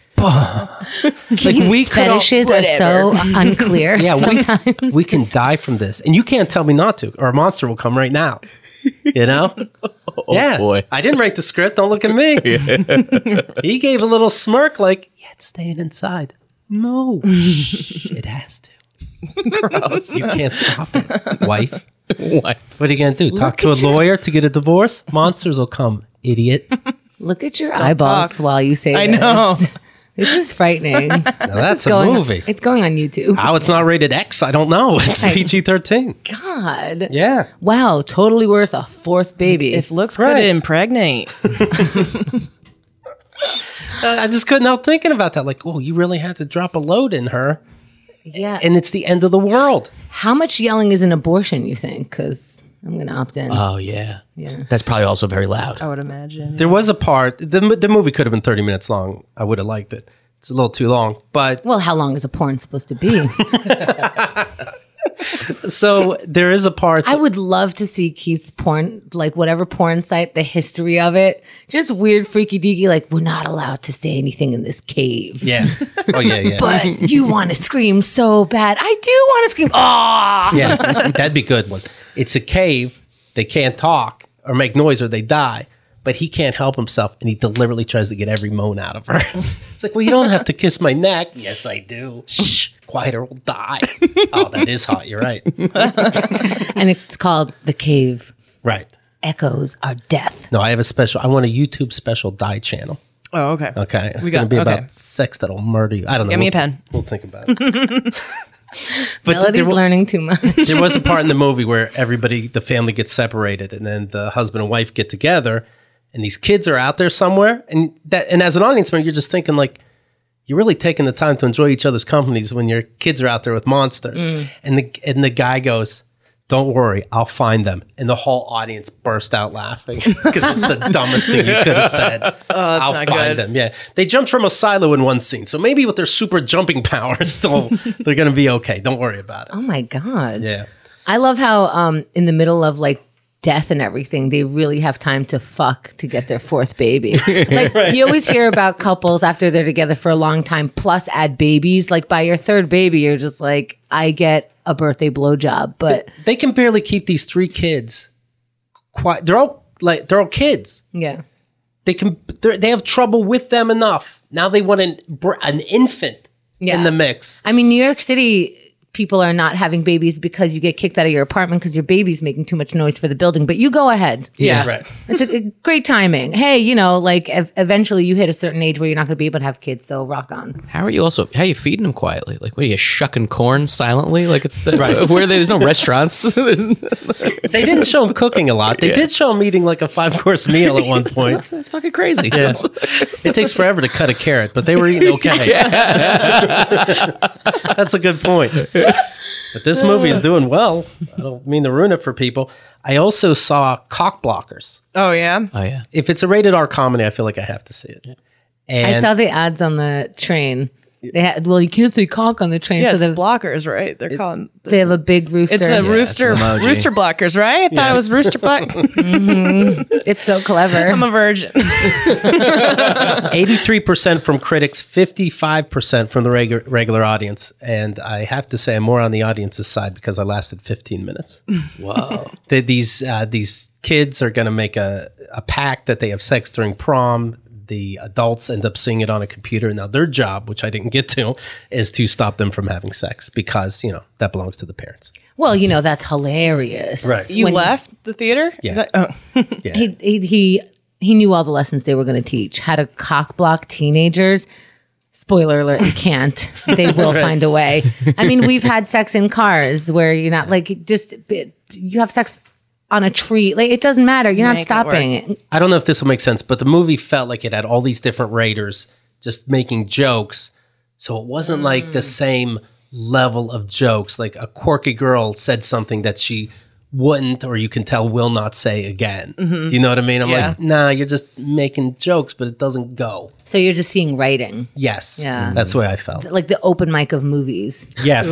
Like fetishes are so unclear. Yeah, sometimes. we can die from this. And you can't tell me not to, or a monster will come right now. You know? Yeah. Boy. I didn't write the script. Don't look at me. He gave a little smirk like, yeah, it's staying inside. No. It has to. Gross. You can't stop it. Wife. What? What are you going to do? Talk to a lawyer to get a divorce? Monsters will come, idiot. Look at your eyeballs while you say I this. know. This is frightening. Now that's a movie. It's going on YouTube. How it's not rated X, I don't know. It's PG-13. God. Yeah. Wow. Totally worth a 4th baby. If looks Right. could impregnate. I just couldn't help thinking about that. Like, oh, you really had to drop a load in her. Yeah. And it's the end of the world. How much yelling is an abortion, you think? Because I'm going to opt in. Oh, yeah. Yeah. That's probably also very loud. I would imagine. There was a part, the movie could have been 30 minutes long. I would have liked it. It's a little too long. But Well, how long is a porn supposed to be? so there is a part. I would love to see Keith's porn, like whatever porn site, the history of it. Just weird, freaky deaky, like, we're not allowed to say anything in this cave. Yeah. Oh, yeah. But you want to scream so bad. I do want to scream. Oh, Yeah, that'd be a good one. It's a cave. They can't talk or make noise or they die. But he can't help himself, and he deliberately tries to get every moan out of her. It's like, well, you don't have to kiss my neck. Yes, I do. Shh, quiet or we'll die. Oh, that is hot. You're right. and it's called The Cave. Right. Echoes are death. No, I have a special. I want a YouTube special die channel. Oh, okay. Okay, it's going to be about sex that'll murder you. I don't know. Give me a pen. We'll think about it. But Melody's learning too much. there was a part in the movie where the family gets separated, and then the husband and wife get together, and these kids are out there somewhere, and as an audience member, you're just thinking like, you're really taking the time to enjoy each other's companies when your kids are out there with monsters. And the guy goes, "Don't worry, I'll find them." And the whole audience burst out laughing because it's the dumbest thing you could have said. I'll not find good. them. Yeah, they jumped from a silo in one scene, so maybe with their super jumping powers, they're going to be okay. Don't worry about it. Oh my God. Yeah. I love how in the middle of like death and everything, they really have time to fuck to get their fourth baby. Like you always hear about couples after they're together for a long time, plus add babies. Like by your third baby, you're just like, I get a birthday blowjob. But They can barely keep these 3 kids quiet. They're all kids. yeah. They have trouble with them enough. Now they want an infant in the mix. I mean, New York City people are not having babies because you get kicked out of your apartment because your baby's making too much noise for the building. But you go ahead. Yeah. Right. It's a great timing. Hey, like eventually you hit a certain age where you're not going to be able to have kids. So rock on. How are you feeding them quietly? Like, what are you shucking corn silently? Like it's where there's no restaurants. They didn't show him cooking a lot. They did show him eating like a 5-course meal at one point. That's fucking crazy. Yeah. It takes forever to cut a carrot, but they were eating okay. That's a good point. But this movie is doing well. I don't mean to ruin it for people. I also saw Cock Blockers. Oh, yeah. Oh yeah. If it's a rated R comedy, I feel like I have to see it. And I saw the ads on the train. They had, well, you can't say cock on the train, Yeah, so it's they've- blockers, right? They're calling. they have a big rooster. It's a rooster. it's an emoji. Rooster blockers, right? I thought it was rooster block. It's so clever. I'm a virgin. 83% from critics, 55% from the regular audience. And I have to say, I'm more on the audience's side because I lasted 15 minutes. Wow. These kids are going to make a pact that they have sex during prom. The adults end up seeing it on a computer. Now, their job, which I didn't get to, is to stop them from having sex because, that belongs to the parents. Well, that's hilarious. Right. You When left the theater? Yeah. Is that- oh. Yeah. He knew all the lessons they were going to teach. How to cock block teenagers. Spoiler alert, you can't. They will find a way. I mean, we've had sex in cars where you're not you have sex on a tree. Like, it doesn't matter. You're not Make it stopping. I don't know if this will make sense, but the movie felt like it had all these different raiders just making jokes. So it wasn't like the same level of jokes. Like a quirky girl said something that she wouldn't, or you can tell will not say again. Do you know what I mean? I'm Yeah. like, nah, you're just making jokes, but it doesn't go. So you're just seeing writing. Yes. Yeah. That's the way I felt. Like the open mic of movies. Yes.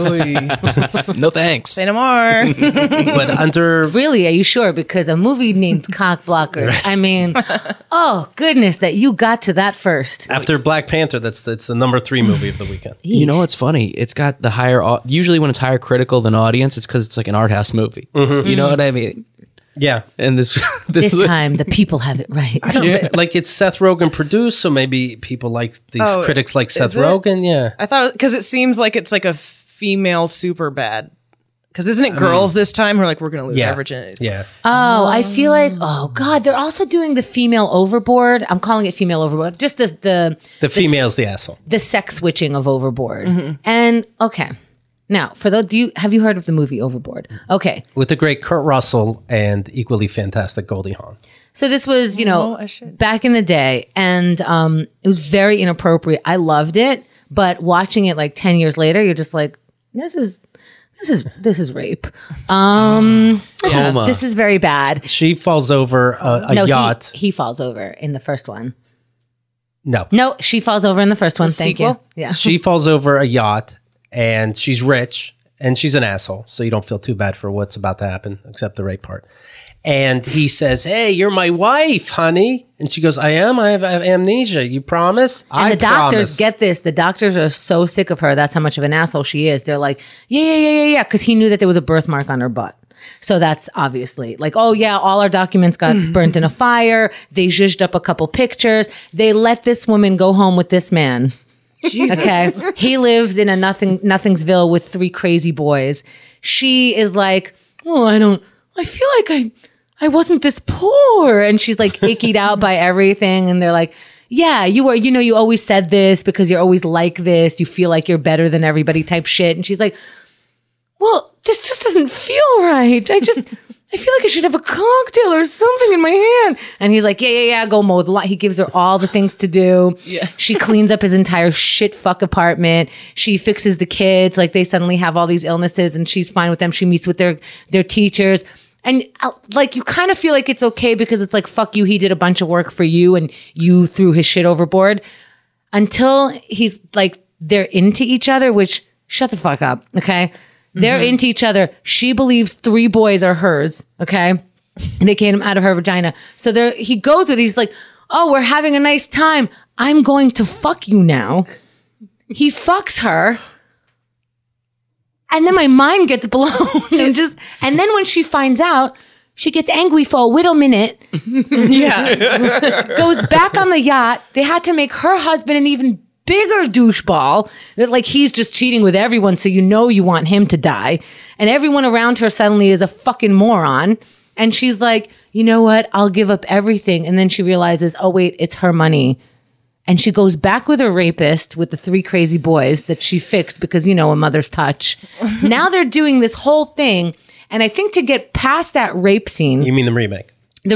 No thanks. Say no more. But under Really? Are you sure? Because a movie named Cock Blockers. I mean, oh goodness, that you got to that first. after Black Panther, that's the number 3 movie of the weekend. You know what's funny? It's got the higher. Usually, when it's higher critical than audience, it's because it's like an art house movie. You know what I mean? Yeah. And this This time, the people have it right. Like it's Seth Rogen produced, so maybe people like these Oh, critics like Seth is it? Rogen. Yeah. I thought, because it seems like it's like a female super bad. Because isn't it girls this time who are like, we're going to lose our virginity? Yeah. Oh, I feel like, oh God, they're also doing the female overboard. I'm calling it female overboard. Just The female's the asshole. the sex switching of Overboard. And okay. Now, for those, have you heard of the movie Overboard? Okay. With the great Kurt Russell and equally fantastic Goldie Hawn. So this was, I should. back in the day, and it was very inappropriate. I loved it, but watching it like 10 years later, you're just like, this is rape. This is very bad. She falls over a No, yacht. he falls over in the first one. No, she falls over in the first one. Thank you. sequel? Yeah. She falls over a yacht, and she's rich, and she's an asshole. So you don't feel too bad for what's about to happen, except the rape part. And he says, "Hey, you're my wife, honey." And she goes, "I am. I have amnesia. You promise?" And I the doctors, promise. get this, the doctors are so sick of her. That's how much of an asshole she is. They're like, yeah. Because he knew that there was a birthmark on her butt. So that's obviously like, oh yeah, all our documents got burnt in a fire. They zhuzhed up a couple pictures. They let this woman go home with this man. Jesus. Okay. He lives in a Nothingsville with 3 crazy boys. She is like, oh, I feel like I wasn't this poor. And she's like ickied out by everything. And they're like, yeah, you were, you always said this because you're always like this. You feel like you're better than everybody type shit. And she's like, well, this just doesn't feel right. I feel like I should have a cocktail or something in my hand. And he's like, yeah, go mow the lawn. He gives her all the things to do. Yeah. She cleans up his entire shit fuck apartment. She fixes the kids. Like they suddenly have all these illnesses and she's fine with them. She meets with their teachers. And like, you kind of feel like it's okay because it's like, fuck you. He did a bunch of work for you and you threw his shit overboard until he's like, they're into each other, which shut the fuck up. Okay. They're into each other. She believes 3 boys are hers. Okay. They came out of her vagina. So he goes with, he's like, oh, we're having a nice time. I'm going to fuck you now. He fucks her. And then my mind gets blown. and then when she finds out, she gets angry for a little minute. Yeah. Goes back on the yacht. They had to make her husband an even bigger doucheball. That like he's just cheating with everyone, so you want him to die. And everyone around her suddenly is a fucking moron. And she's like, you know what? I'll give up everything. And then she realizes, oh wait, it's her money. And she goes back with her rapist with the 3 crazy boys that she fixed because, a mother's touch. Now they're doing this whole thing. And I think to get past that rape scene, You mean the remake?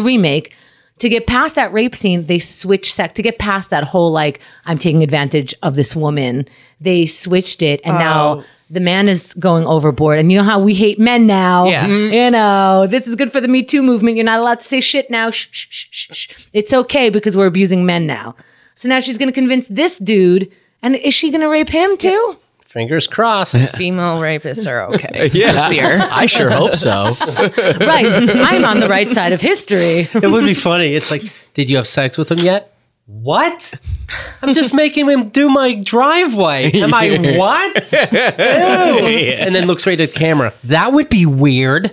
to get past that rape scene, they switch sex. To get past that whole, like, I'm taking advantage of this woman, they switched it. And now the man is going overboard. And you know how we hate men now? Yeah. This is good for the Me Too movement. You're not allowed to say shit now. Shh. It's okay because we're abusing men now. So now she's going to convince this dude. And is she going to rape him too? Fingers crossed. Female rapists are okay. Yeah, I sure hope so. Right. I'm on the right side of history. It would be funny. It's like, did you have sex with him yet? What? I'm just making him do my driveway. Am I what? Ew. And then looks right at the camera. That would be weird.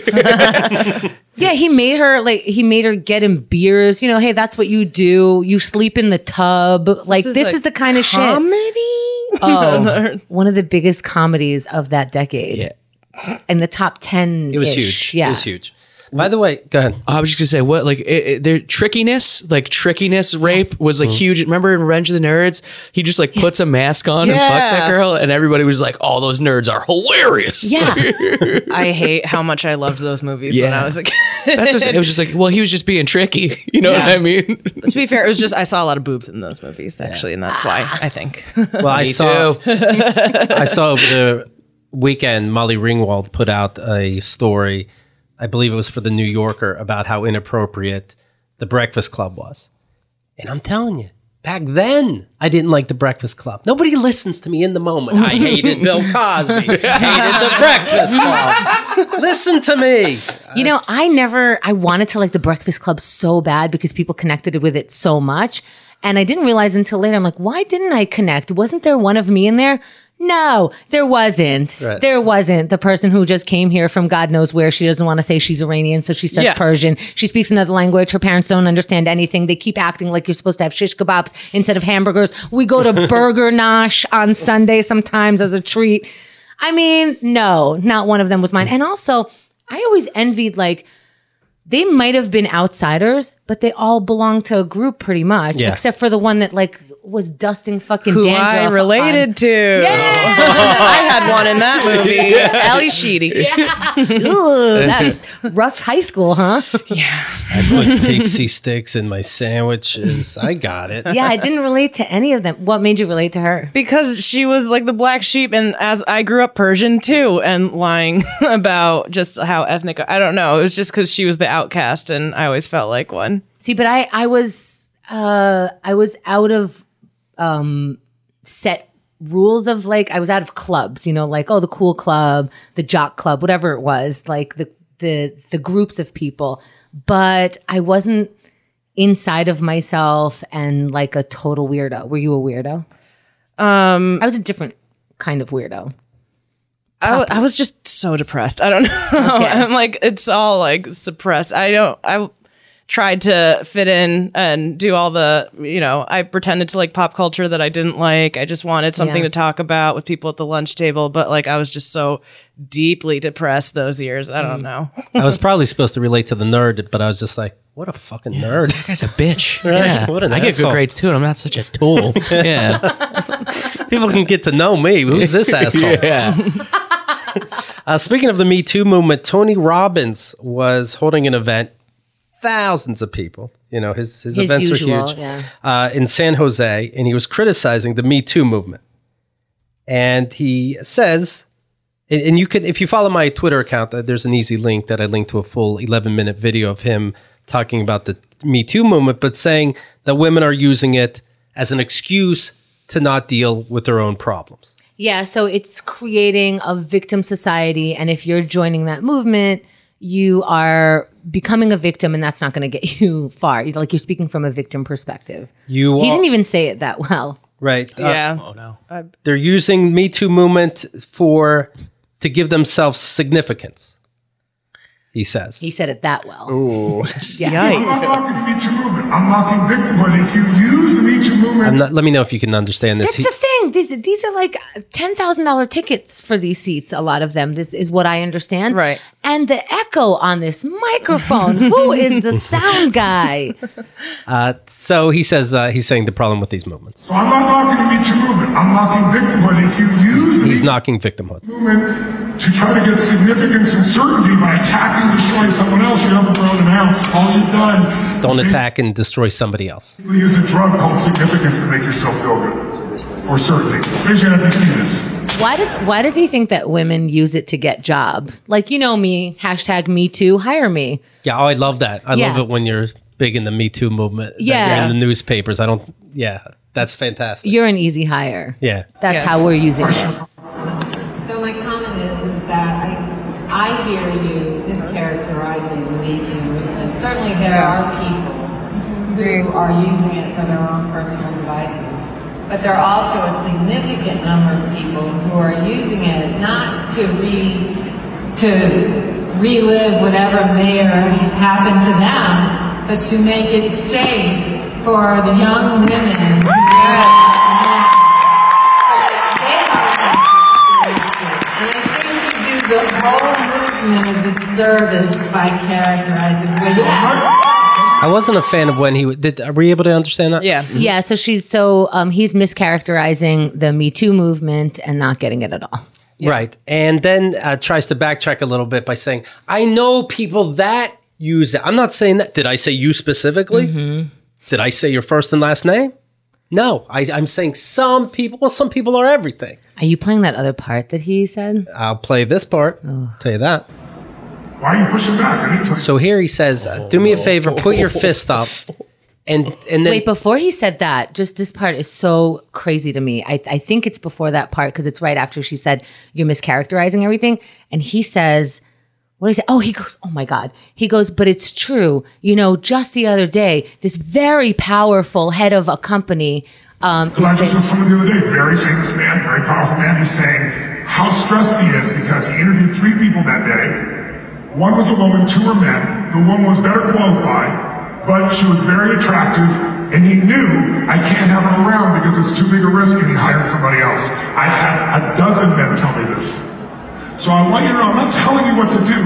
Yeah, he made her get him beers. Hey, that's what you do. You sleep in the tub. Like this is the kind of shit. Comedy? Oh, one of the biggest comedies of that decade. Yeah. In the top 10. It was huge. Yeah. It was huge. By the way, go ahead. I was just gonna say what their trickiness rape was like huge. Remember in Revenge of the Nerds, he just like puts a mask on and fucks that girl, and everybody was like, "Oh, those nerds are hilarious." Yeah. I hate how much I loved those movies when I was a kid. It was just like, well, he was just being tricky. You know what I mean? To be fair, it was just I saw a lot of boobs in those movies actually, and that's why I think. Well, I saw over the weekend, Molly Ringwald put out a story. I believe it was for the New Yorker about how inappropriate the Breakfast Club was. And I'm telling you, back then, I didn't like the Breakfast Club. Nobody listens to me in the moment. I hated Bill Cosby. Hated the Breakfast Club. Listen to me. I wanted to like the Breakfast Club so bad because people connected with it so much. And I didn't realize until later, I'm like, why didn't I connect? Wasn't there one of me in there? No, there wasn't. Right. There wasn't. The person who just came here from God knows where. She doesn't want to say she's Iranian, so she says Persian. She speaks another language. Her parents don't understand anything. They keep acting like you're supposed to have shish kebabs instead of hamburgers. We go to Burger Nosh on Sunday sometimes as a treat. I mean, no, not one of them was mine. And also, I always envied, like, they might have been outsiders, but they all belonged to a group pretty much, except for the one that, like, was dusting fucking Who dandruff I related to. Yeah. I had one in that movie. Ali Sheedy. Ooh, that was rough high school, huh? I put pixie sticks in my sandwiches. I got it. Yeah, I didn't relate to any of them. What made you relate to her? Because she was like the black sheep, and as I grew up Persian too, and lying about just how ethnic, I don't know. It was just because she was the outcast, and I always felt like one. See, but I was I was out of set rules of like, I was out of clubs, you know, like, oh, the cool club, the jock club, whatever it was, like the groups of people. But I wasn't inside of myself and like a total weirdo. Were you a weirdo? I was a different kind of weirdo. I was just so depressed. I don't know. Okay. I'm like, it's all like suppressed. I tried to fit in and do all the, I pretended to like pop culture that I didn't like. I just wanted something Yeah. to talk about with people at the lunch table. But like, I was just so deeply depressed those years. I don't know. I was probably supposed to relate to the nerd, but I was just like, what a fucking nerd. That guy's a bitch. Right? Yeah. What an I get asshole. good grades too, and I'm not such a tool. Yeah. People can get to know me. Who's this asshole? Yeah. Speaking of the Me Too movement, Tony Robbins was holding an event. Thousands of people. His events usual, are huge. yeah. In San Jose, and he was criticizing the Me Too movement. And he says, and you could, if you follow my Twitter account, there's an easy link that I linked to a full 11-minute video of him talking about the Me Too movement, but saying that women are using it as an excuse to not deal with their own problems. Yeah, so it's creating a victim society. And if you're joining that movement, you are becoming a victim, and that's not going to get you far. Like, you're speaking from a victim perspective. He didn't even say it that well. Right. Yeah. Oh no. They're using Me Too movement to give themselves significance, he says. He said it that well. Ooh. Yeah. I'm not mocking the Me Too movement. I'm mocking victimhood. If you use the Me Too movement, Let me know if you can understand this. That's the thing. These are like $10,000 tickets for these seats. A lot of them. This is what I understand. Right. And the echo on this microphone. Who is the sound guy? So he says he's saying the problem with these movements. so I'm not mocking the Me Too movement. I'm mocking victimhood. If you use the He's Me knocking victimhood. Too movement to try to get significance and certainty by attacking and destroying someone else, you haven't grown an ounce. All you've done Don't attack and destroy somebody else. is use a drug called significance to make yourself feel good. Or certainty. Raise your hand if you see this. Why does he think that women use it to get jobs? Like, you know me, #MeToo, hire me. Yeah, I love that. I love Yeah. it when you're big in the Me Too movement. that Yeah. You're in the newspapers. That's fantastic. You're an easy hire. Yeah. That's Yeah. how we're using it. So my comment is that I hear you mischaracterizing the Me Too movement. Certainly there are people who are using it for their own personal devices. But there are also a significant number of people who are using it not to relive whatever may or happen to them, but to make it safe for the young women who and I think you do the whole movement a disservice by characterizing women. I wasn't a fan of when he were you able to understand that? Yeah. Yeah, so he's mischaracterizing the Me Too movement and not getting it at all. Right. And then tries to backtrack a little bit by saying, I know people that use it. I'm not saying that. Did I say you specifically? Mm-hmm. Did I say your first and last name? No. I'm saying some people. Well, some people are everything. Are you playing that other part that he said? I'll play this part. Tell you that. Why are you pushing back? I didn't tell you. So here he says, do me a favor, put your fist up. And then Wait, before he said that, just this part is so crazy to me. I think it's before that part because it's right after she said, you're mischaracterizing everything. And he says, what is it? Oh, he goes, oh my God. He goes, but it's true. You know, just the other day, this very powerful head of a company. I just with someone the other day, very famous man, very powerful man, who's saying how stressed he is because he interviewed 3 people that day. One was a woman, 2 were men. The one was better qualified, but she was very attractive, and he knew I can't have her around because it's too big a risk, and he hired somebody else. I had a dozen men tell me this. So I want you to know, I'm not telling you what to do.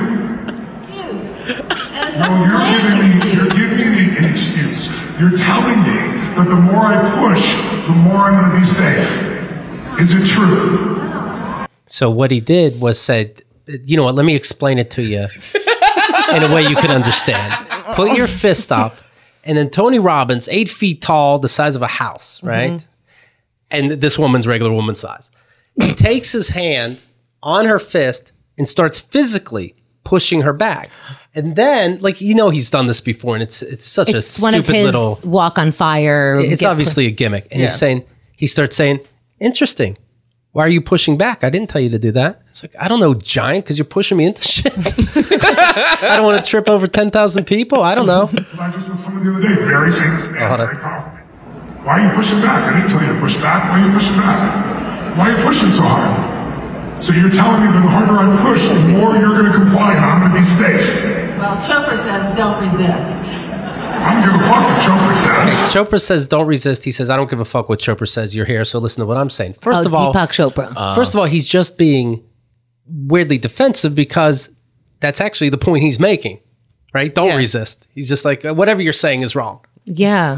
No, you're giving me an excuse. You're telling me that the more I push, the more I'm going to be safe. Is it true? So what he did was said, you know what, let me explain it to you in a way you can understand. Put your fist up, and then Tony Robbins, 8 feet tall, the size of a house, right? And this woman's regular woman size. He takes his hand on her fist and starts physically pushing her back. And then, like, he's done this before, and it's such a It's one of stupid his little. walk on fire. It's obviously a gimmick, and Yeah. he starts saying, "Interesting. Why are you pushing back? I didn't tell you to do that." It's like, I don't know, giant, because you're pushing me into shit. I don't want to trip over 10,000 people. I don't know. I just with someone the other day, very famous man, hold on. very powerful man. Why are you pushing back? I didn't tell you to push back. Why are you pushing back? Why are you pushing so hard? So you're telling me that the harder I push, the more you're going to comply and I'm going to be safe. Well, Chopra says don't resist. I don't give a fuck what Chopra says. Chopra says, "Don't resist." He says, "I don't give a fuck what Chopra says. You're here, so listen to what I'm saying." First of all, Deepak Chopra. First of all, he's just being weirdly defensive because that's actually the point he's making, right? Don't Yeah. resist. He's just like, whatever you're saying is wrong. Yeah.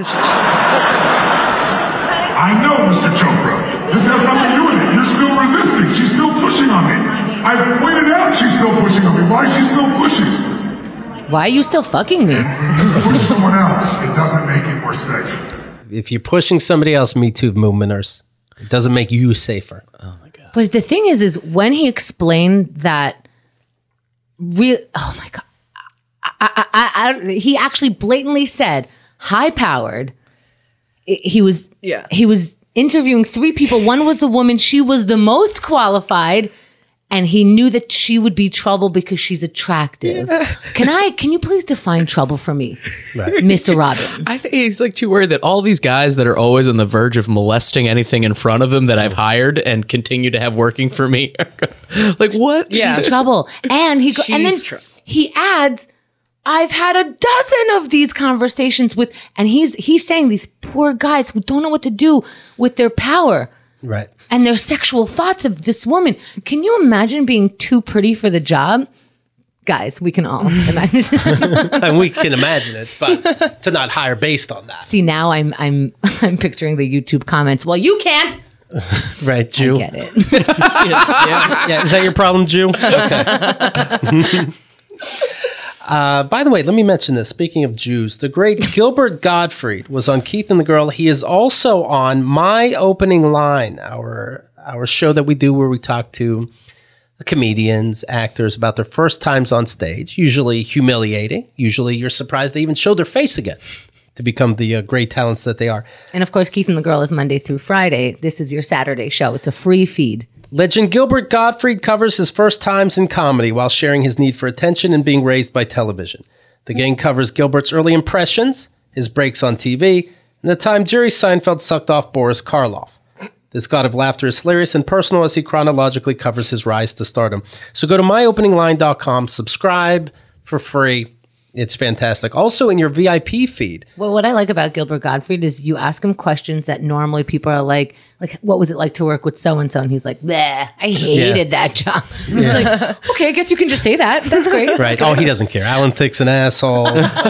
I know, Mr. Chopra. This has nothing to do with it. You're still resisting. She's still pushing on me. I've pointed out she's still pushing on me. Why is she still pushing? Why are you still fucking me? Push someone else. It doesn't make it more safe. If you're pushing somebody else, Me Too movementers, it doesn't make you safer. But the thing is when he explained that, oh my God, he actually blatantly said, high-powered. He was interviewing 3 people. One was a woman. She was the most qualified, and he knew that she would be trouble because she's attractive. Can you please define trouble for me, Mr. Robbins? I think he's like too worried that all these guys that are always on the verge of molesting anything in front of him that I've hired and continue to have working for me. Like what? Yeah. She's trouble. And he and then She's trouble. he adds, I've had a dozen of these conversations with, and he's saying these poor guys who don't know what to do with their power Right. and their sexual thoughts of this woman. Can you imagine being too pretty for the job? Guys, we can all imagine. And we can imagine it, but to not hire based on that. See, now I'm picturing the YouTube comments. Well, you can't. Right, Jew. Get it. Yeah. Is that your problem, Jew? Okay. By the way, let me mention this. Speaking of Jews, the great Gilbert Gottfried was on Keith and the Girl. He is also on My Opening Line, our show that we do where we talk to comedians, actors about their first times on stage, usually humiliating. Usually you're surprised they even show their face again to become the great talents that they are. And of course, Keith and the Girl is Monday through Friday. This is your Saturday show. It's a free feed. Legend Gilbert Gottfried covers his first times in comedy while sharing his need for attention and being raised by television. The gang covers Gilbert's early impressions, his breaks on TV, and the time Jerry Seinfeld sucked off Boris Karloff. This god of laughter is hilarious and personal as he chronologically covers his rise to stardom. So go to myopeningline.com, subscribe for free. It's fantastic. Also in your VIP feed. Well, what I like about Gilbert Gottfried is you ask him questions that normally people are like, what was it like to work with so-and-so? And he's like, bleh, I hated that job. I was like, okay, I guess you can just say that. That's great. Right. Oh, he doesn't care. Alan Thicke's an asshole.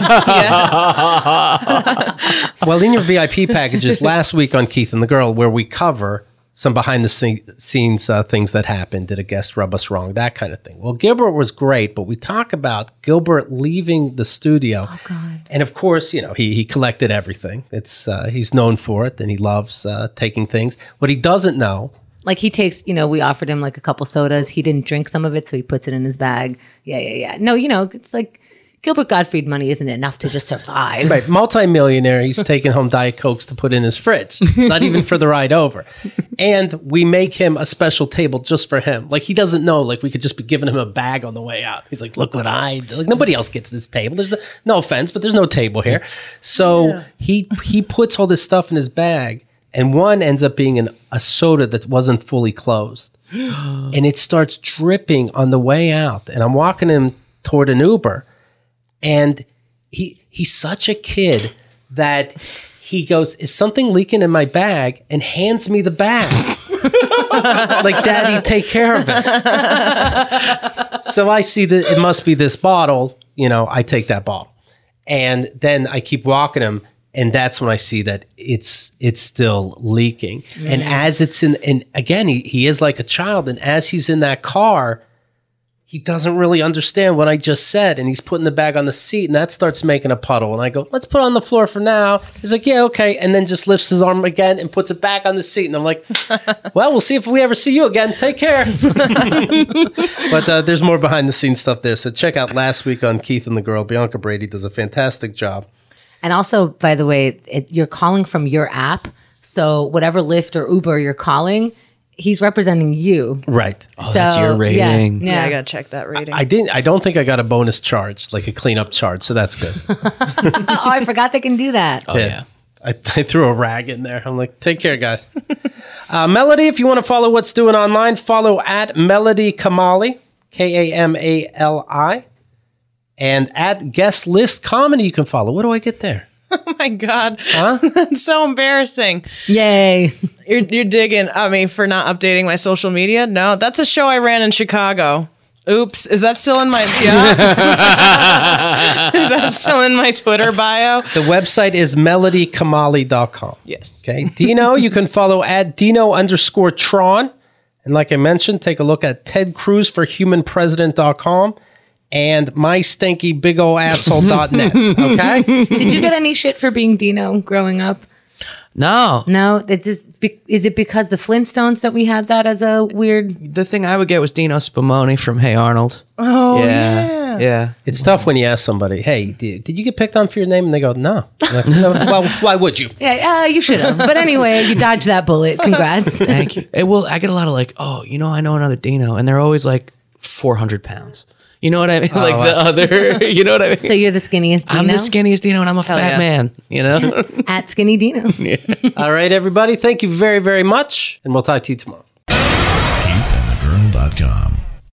Well, in your VIP packages last week on Keith and the Girl, where we cover some behind the scenes things that happened. Did a guest rub us wrong? That kind of thing. Well, Gilbert was great, but we talk about Gilbert leaving the studio. Oh, God. And of course, he collected everything. It's he's known for it, and he loves taking things. What he doesn't know. Like he takes, we offered him like a couple sodas. He didn't drink some of it, so he puts it in his bag. Yeah. No, it's like Gilbert Gottfried money isn't enough to just survive. Right. Multi-millionaire. He's taking home Diet Cokes to put in his fridge. Not even for the ride over. And we make him a special table just for him. Like he doesn't know, like we could just be giving him a bag on the way out. He's like, look what nobody else gets this table. There's no offense, but there's no table here. So he puts all this stuff in his bag, and one ends up being a soda that wasn't fully closed. And it starts dripping on the way out. And I'm walking him toward an Uber. And he's such a kid that he goes, is something leaking in my bag? And hands me the bag. Like, Daddy, take care of it. So I see that it must be this bottle. I take that bottle. And then I keep walking him. And that's when I see that it's still leaking. And as it's and again, he is like a child. And as he's in that car, he doesn't really understand what I just said, and he's putting the bag on the seat, and that starts making a puddle. And I go, let's put it on the floor for now. He's like, yeah, okay. And then just lifts his arm again and puts it back on the seat. And I'm like, well, we'll see if we ever see you again. Take care. But there's more behind the scenes stuff there. So check out Last Week on Keith and the Girl. Bianca Brady does a fantastic job. And also, by the way, you're calling from your app. So whatever Lyft or Uber you're calling, he's representing you. Right. Oh, that's your rating. Yeah, I gotta check that rating. I don't think I got a bonus charge, like a cleanup charge. So that's good. Oh, I forgot they can do that. Oh, yeah. I threw a rag in there. I'm like, take care, guys. Melody, if you want to follow What's Doing online, follow at Melody Kamali, Kamali, and at Guest List Comedy you can follow. What do I get there? Oh my God. Huh? That's so embarrassing. Yay. You're digging at me for not updating my social media? No, that's a show I ran in Chicago. Oops. Is that still in my Is that still in my Twitter bio? The website is melodykamali.com. Yes. Okay. Dino, you can follow at Dino_Tron. And like I mentioned, take a look at Ted Cruz for humanpresident.com and mystankybigoasshole.net. Okay. Did you get any shit for being Dino growing up? No. No, is it because the Flintstones that we had that as a weird? The thing I would get was Dino Spumoni from Hey Arnold. Oh, Yeah. Yeah. It's tough when you ask somebody, hey, did you get picked on for your name? And they go, no. Like, no. Well, why would you? Yeah, you should have. But anyway, you dodged that bullet. Congrats. Thank you. Well, I get a lot of like, oh, I know another Dino. And they're always like 400 pounds. You know what I mean? Like the other, you know what I mean? So you're the skinniest Dino? I'm the skinniest Dino and I'm a fat yeah. man, you know? At Skinny Dino. All right, everybody. Thank you very, very much. And we'll talk to you tomorrow. KeithAndTheGirl.com